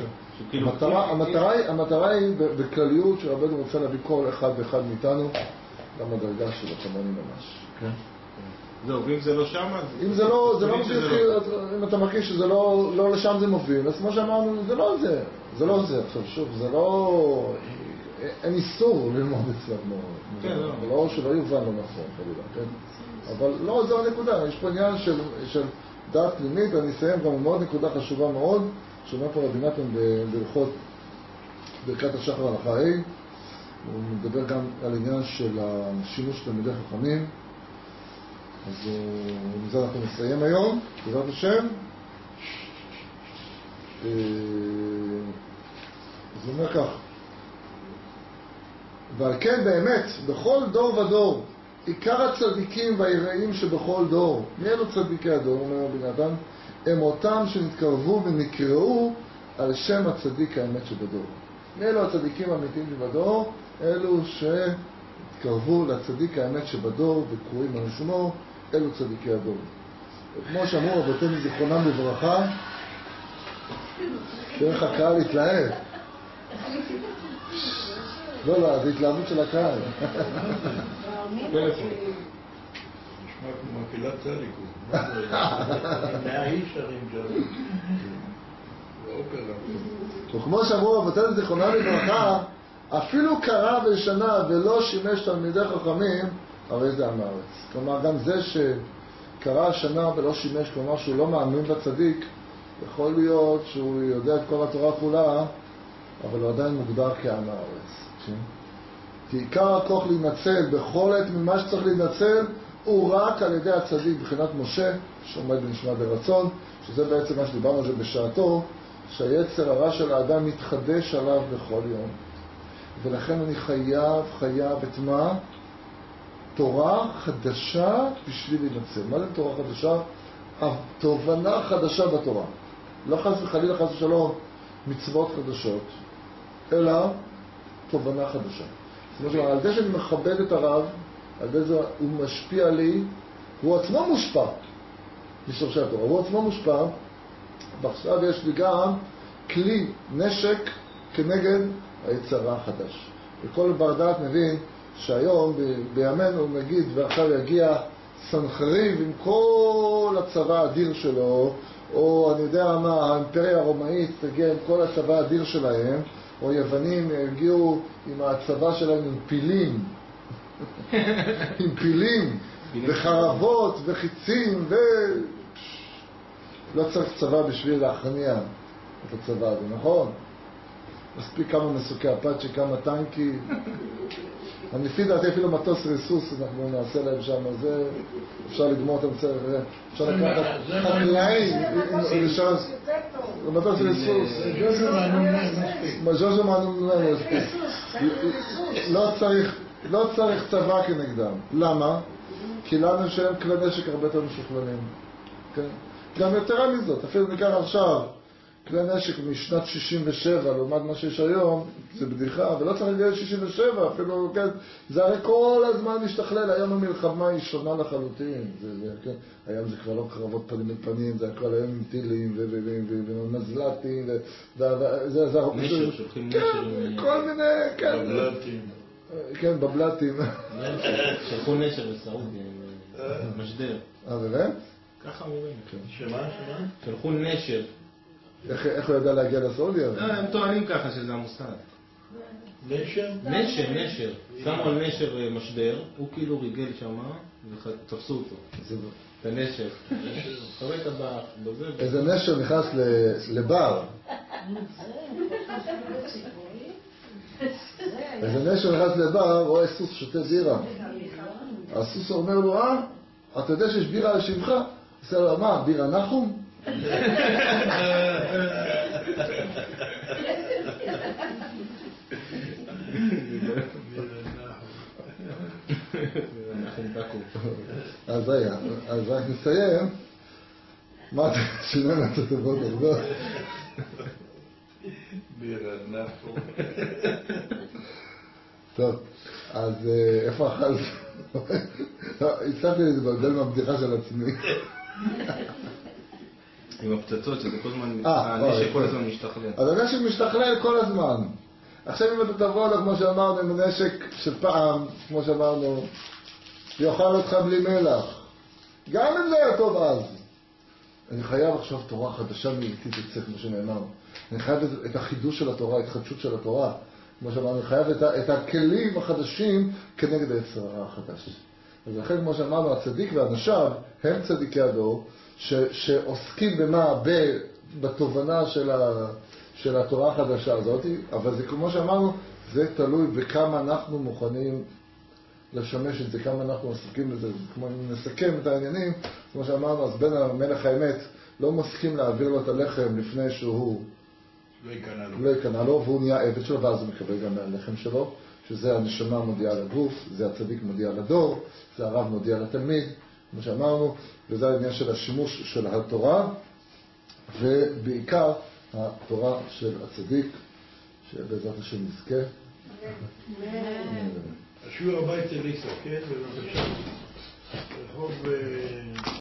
המטרה היא בכלליות שרבנו רוצה להביא כל אחד ואחד מאיתנו גם הדרגה שלו כמוני ממש. כן. זהו, ואם זה לא שם, אם זה לא אם אתה מרגיש שזה לא לשם זה מוביל, אז כמו שאמרנו, זה לא זה. זה לא זה. עכשיו שוב, זה לא... אין איסור ללמוד אצלנו. כן, לא. זה לא שלא יובן לא נכון, כן? אבל לא, זו הנקודה. יש פה עניין של דעת פנימית, ואני אסיים גם מאוד נקודה חשובה מאוד, שאומר פה רבי נתן בהלכות ברכת השחר הלכה ה', הוא מדבר גם על עניין של השימוש תלמידי חכמים. אז מזה אנחנו נסיים היום, בעזרת השם. אז הוא אומר כך, ועל כן באמת, בכל דור ודור, עיקר הצדיקים והיראים שבכל דור, מי אלו צדיקי הדור, אומר רבי נתן, הם אותם שנתקרבו ונקראו על שם הצדיק האמת שבדור. מי אלו הצדיקים האמיתיים שבדור? אלו שהתקרבו לצדיק האמת שבדור וקרואים על שמו, אלו צדיקי הדור. וכמו שאמרו רבותינו זיכרונם לברכה, דרך הקהל להתלהב. לא, זה התלהבות של הקהל. נשמע כמו מקהלת צדיקות. 100 איש שרים שם. באופרה. וכמו שאמרו רבותינו זיכרונם לברכה, אפילו קרא ושנה ולא שימש תלמידי חכמים, הרי זה עם הארץ. כלומר, גם זה שקרא שנה ולא שימש, כלומר שהוא לא מאמין בצדיק, יכול להיות שהוא יודע את כל התורה כולה, אבל הוא עדיין מוגדר כעם הארץ. כי עיקר הכוח להינצל בכל עת ממה שצריך להינצל, הוא רק על ידי הצדיק, בחינת משה, שעומד בנשמה ברצון, שזה בעצם מה שדיברנו על זה בשעתו, שהיצר הרע של האדם מתחדש עליו בכל יום. ולכן אני חייב את מה? תורה חדשה בשביל להינצל. מה זה תורה חדשה? תובנה חדשה בתורה. לא חס וחלילה, חס ושלום, מצוות חדשות, אלא תובנה חדשה. זאת אומרת, על זה שאני מכבד את הרב, על זה הוא משפיע לי, הוא עצמו מושפע משורשי התורה, הוא עצמו מושפע, ועכשיו יש לי גם כלי, נשק, כנגד היצר החדש. וכל בר דעת מבין שהיום בימינו נגיד, ועכשיו יגיע סנחריב עם כל הצבא האדיר שלו, או אני יודע מה, האימפריה הרומאית תגיע עם כל הצבא האדיר שלהם, או יוונים יגיעו עם הצבא שלהם עם פילים, עם פילים וחרבות וחיצים לא צריך צבא בשביל להכניע את הצבא הזה, נכון? מספיק כמה מסוקי אפאצ'י, כמה טנקים. אני לפי דעתי אפילו מטוס ריסוס אנחנו נעשה להם שם, זה אפשר לגמור אותם צריך, אפשר לקחת חקלאי מטוס ריסוס. מז'וז'ו מענון מספיק. לא צריך צבא כנגדם. למה? כי לנו שהם כלי נשק הרבה יותר משוכללים. גם יותר מזאת, אפילו ניקח עכשיו כלי נשק משנת 67 לעומת מה שיש היום, זה בדיחה, ולא צריך להגיע ל-67 אפילו, כן, זה הרי כל הזמן משתכלל, היום המלחמה היא שונה לחלוטין, כן, היום זה כבר לא קרבות פנים אל פנים, זה הכל היום עם טילים ומזל"טים, זה נשר, שולחים נשר, כל מיני, כן, בבלטים. כן, בבלטים. שלחו נשר לסעודיה, משדר. באמת? ככה אומרים. שמה? שלחו נשר. איך הוא ידע להגיע לסעודיה? הם טוענים ככה שזה המוסד. נשר? נשר. שמו על נשר משדר, הוא כאילו ריגל שמה ותפסו אותו. את הנשר. חבק הבא, בזה. איזה נשר נכנס לבר. איזה נשר נכנס לבר, רואה סוס שותה בירה. הסוס אומר לו, אתה יודע שיש בירה על שבך? עושה לו, מה, בירה נחום? אז רגע, אז רק נסיים. מה אתה שינן את הטובות הרבה? בירנפו. טוב, אז איפה אכלת? הצלחתי להתבלבל מהבדיחה של עצמי. עם הפצצות, שזה כל הזמן, הנשק כל הזמן משתכלל. אז הנשק משתכלל כל הזמן. עכשיו אם אתה תבוא לו, כמו שאמרנו, עם הנשק של פעם, כמו שאמרנו, יאכל אותך בלי מלח. גם אם זה היה טוב אז. אני חייב עכשיו תורה חדשה מאיטית אצלך, כמו שנאמר. אני חייב את החידוש של התורה, ההתחדשות של התורה. כמו שאמרנו, אני חייב את הכלים החדשים כנגד היצר הרע החדש. אז לכן, כמו שאמרנו, הצדיק ואנשיו הם צדיקי הדור, שעוסקים במה? בתובנה של התורה החדשה הזאת, אבל זה כמו שאמרנו, זה תלוי בכמה אנחנו מוכנים לשמש את זה, כמה אנחנו עסוקים בזה. כמו אם נסכם את העניינים, כמו שאמרנו, אז בן המלך האמת לא מסכים להעביר לו את הלחם לפני שהוא לא יקנה לו, והוא נהיה עבד שלו, ואז הוא מקבל גם מהלחם שלו, שזה הנשמה מודיעה לגוף, זה הצדיק מודיע לדור, זה הרב מודיע לתלמיד, כמו שאמרנו, וזה העניין של השימוש של התורה, ובעיקר התורה של הצדיק, שבעזרת השם נזכה. השיעור הבית אליסה, כן? בבקשה. רחוב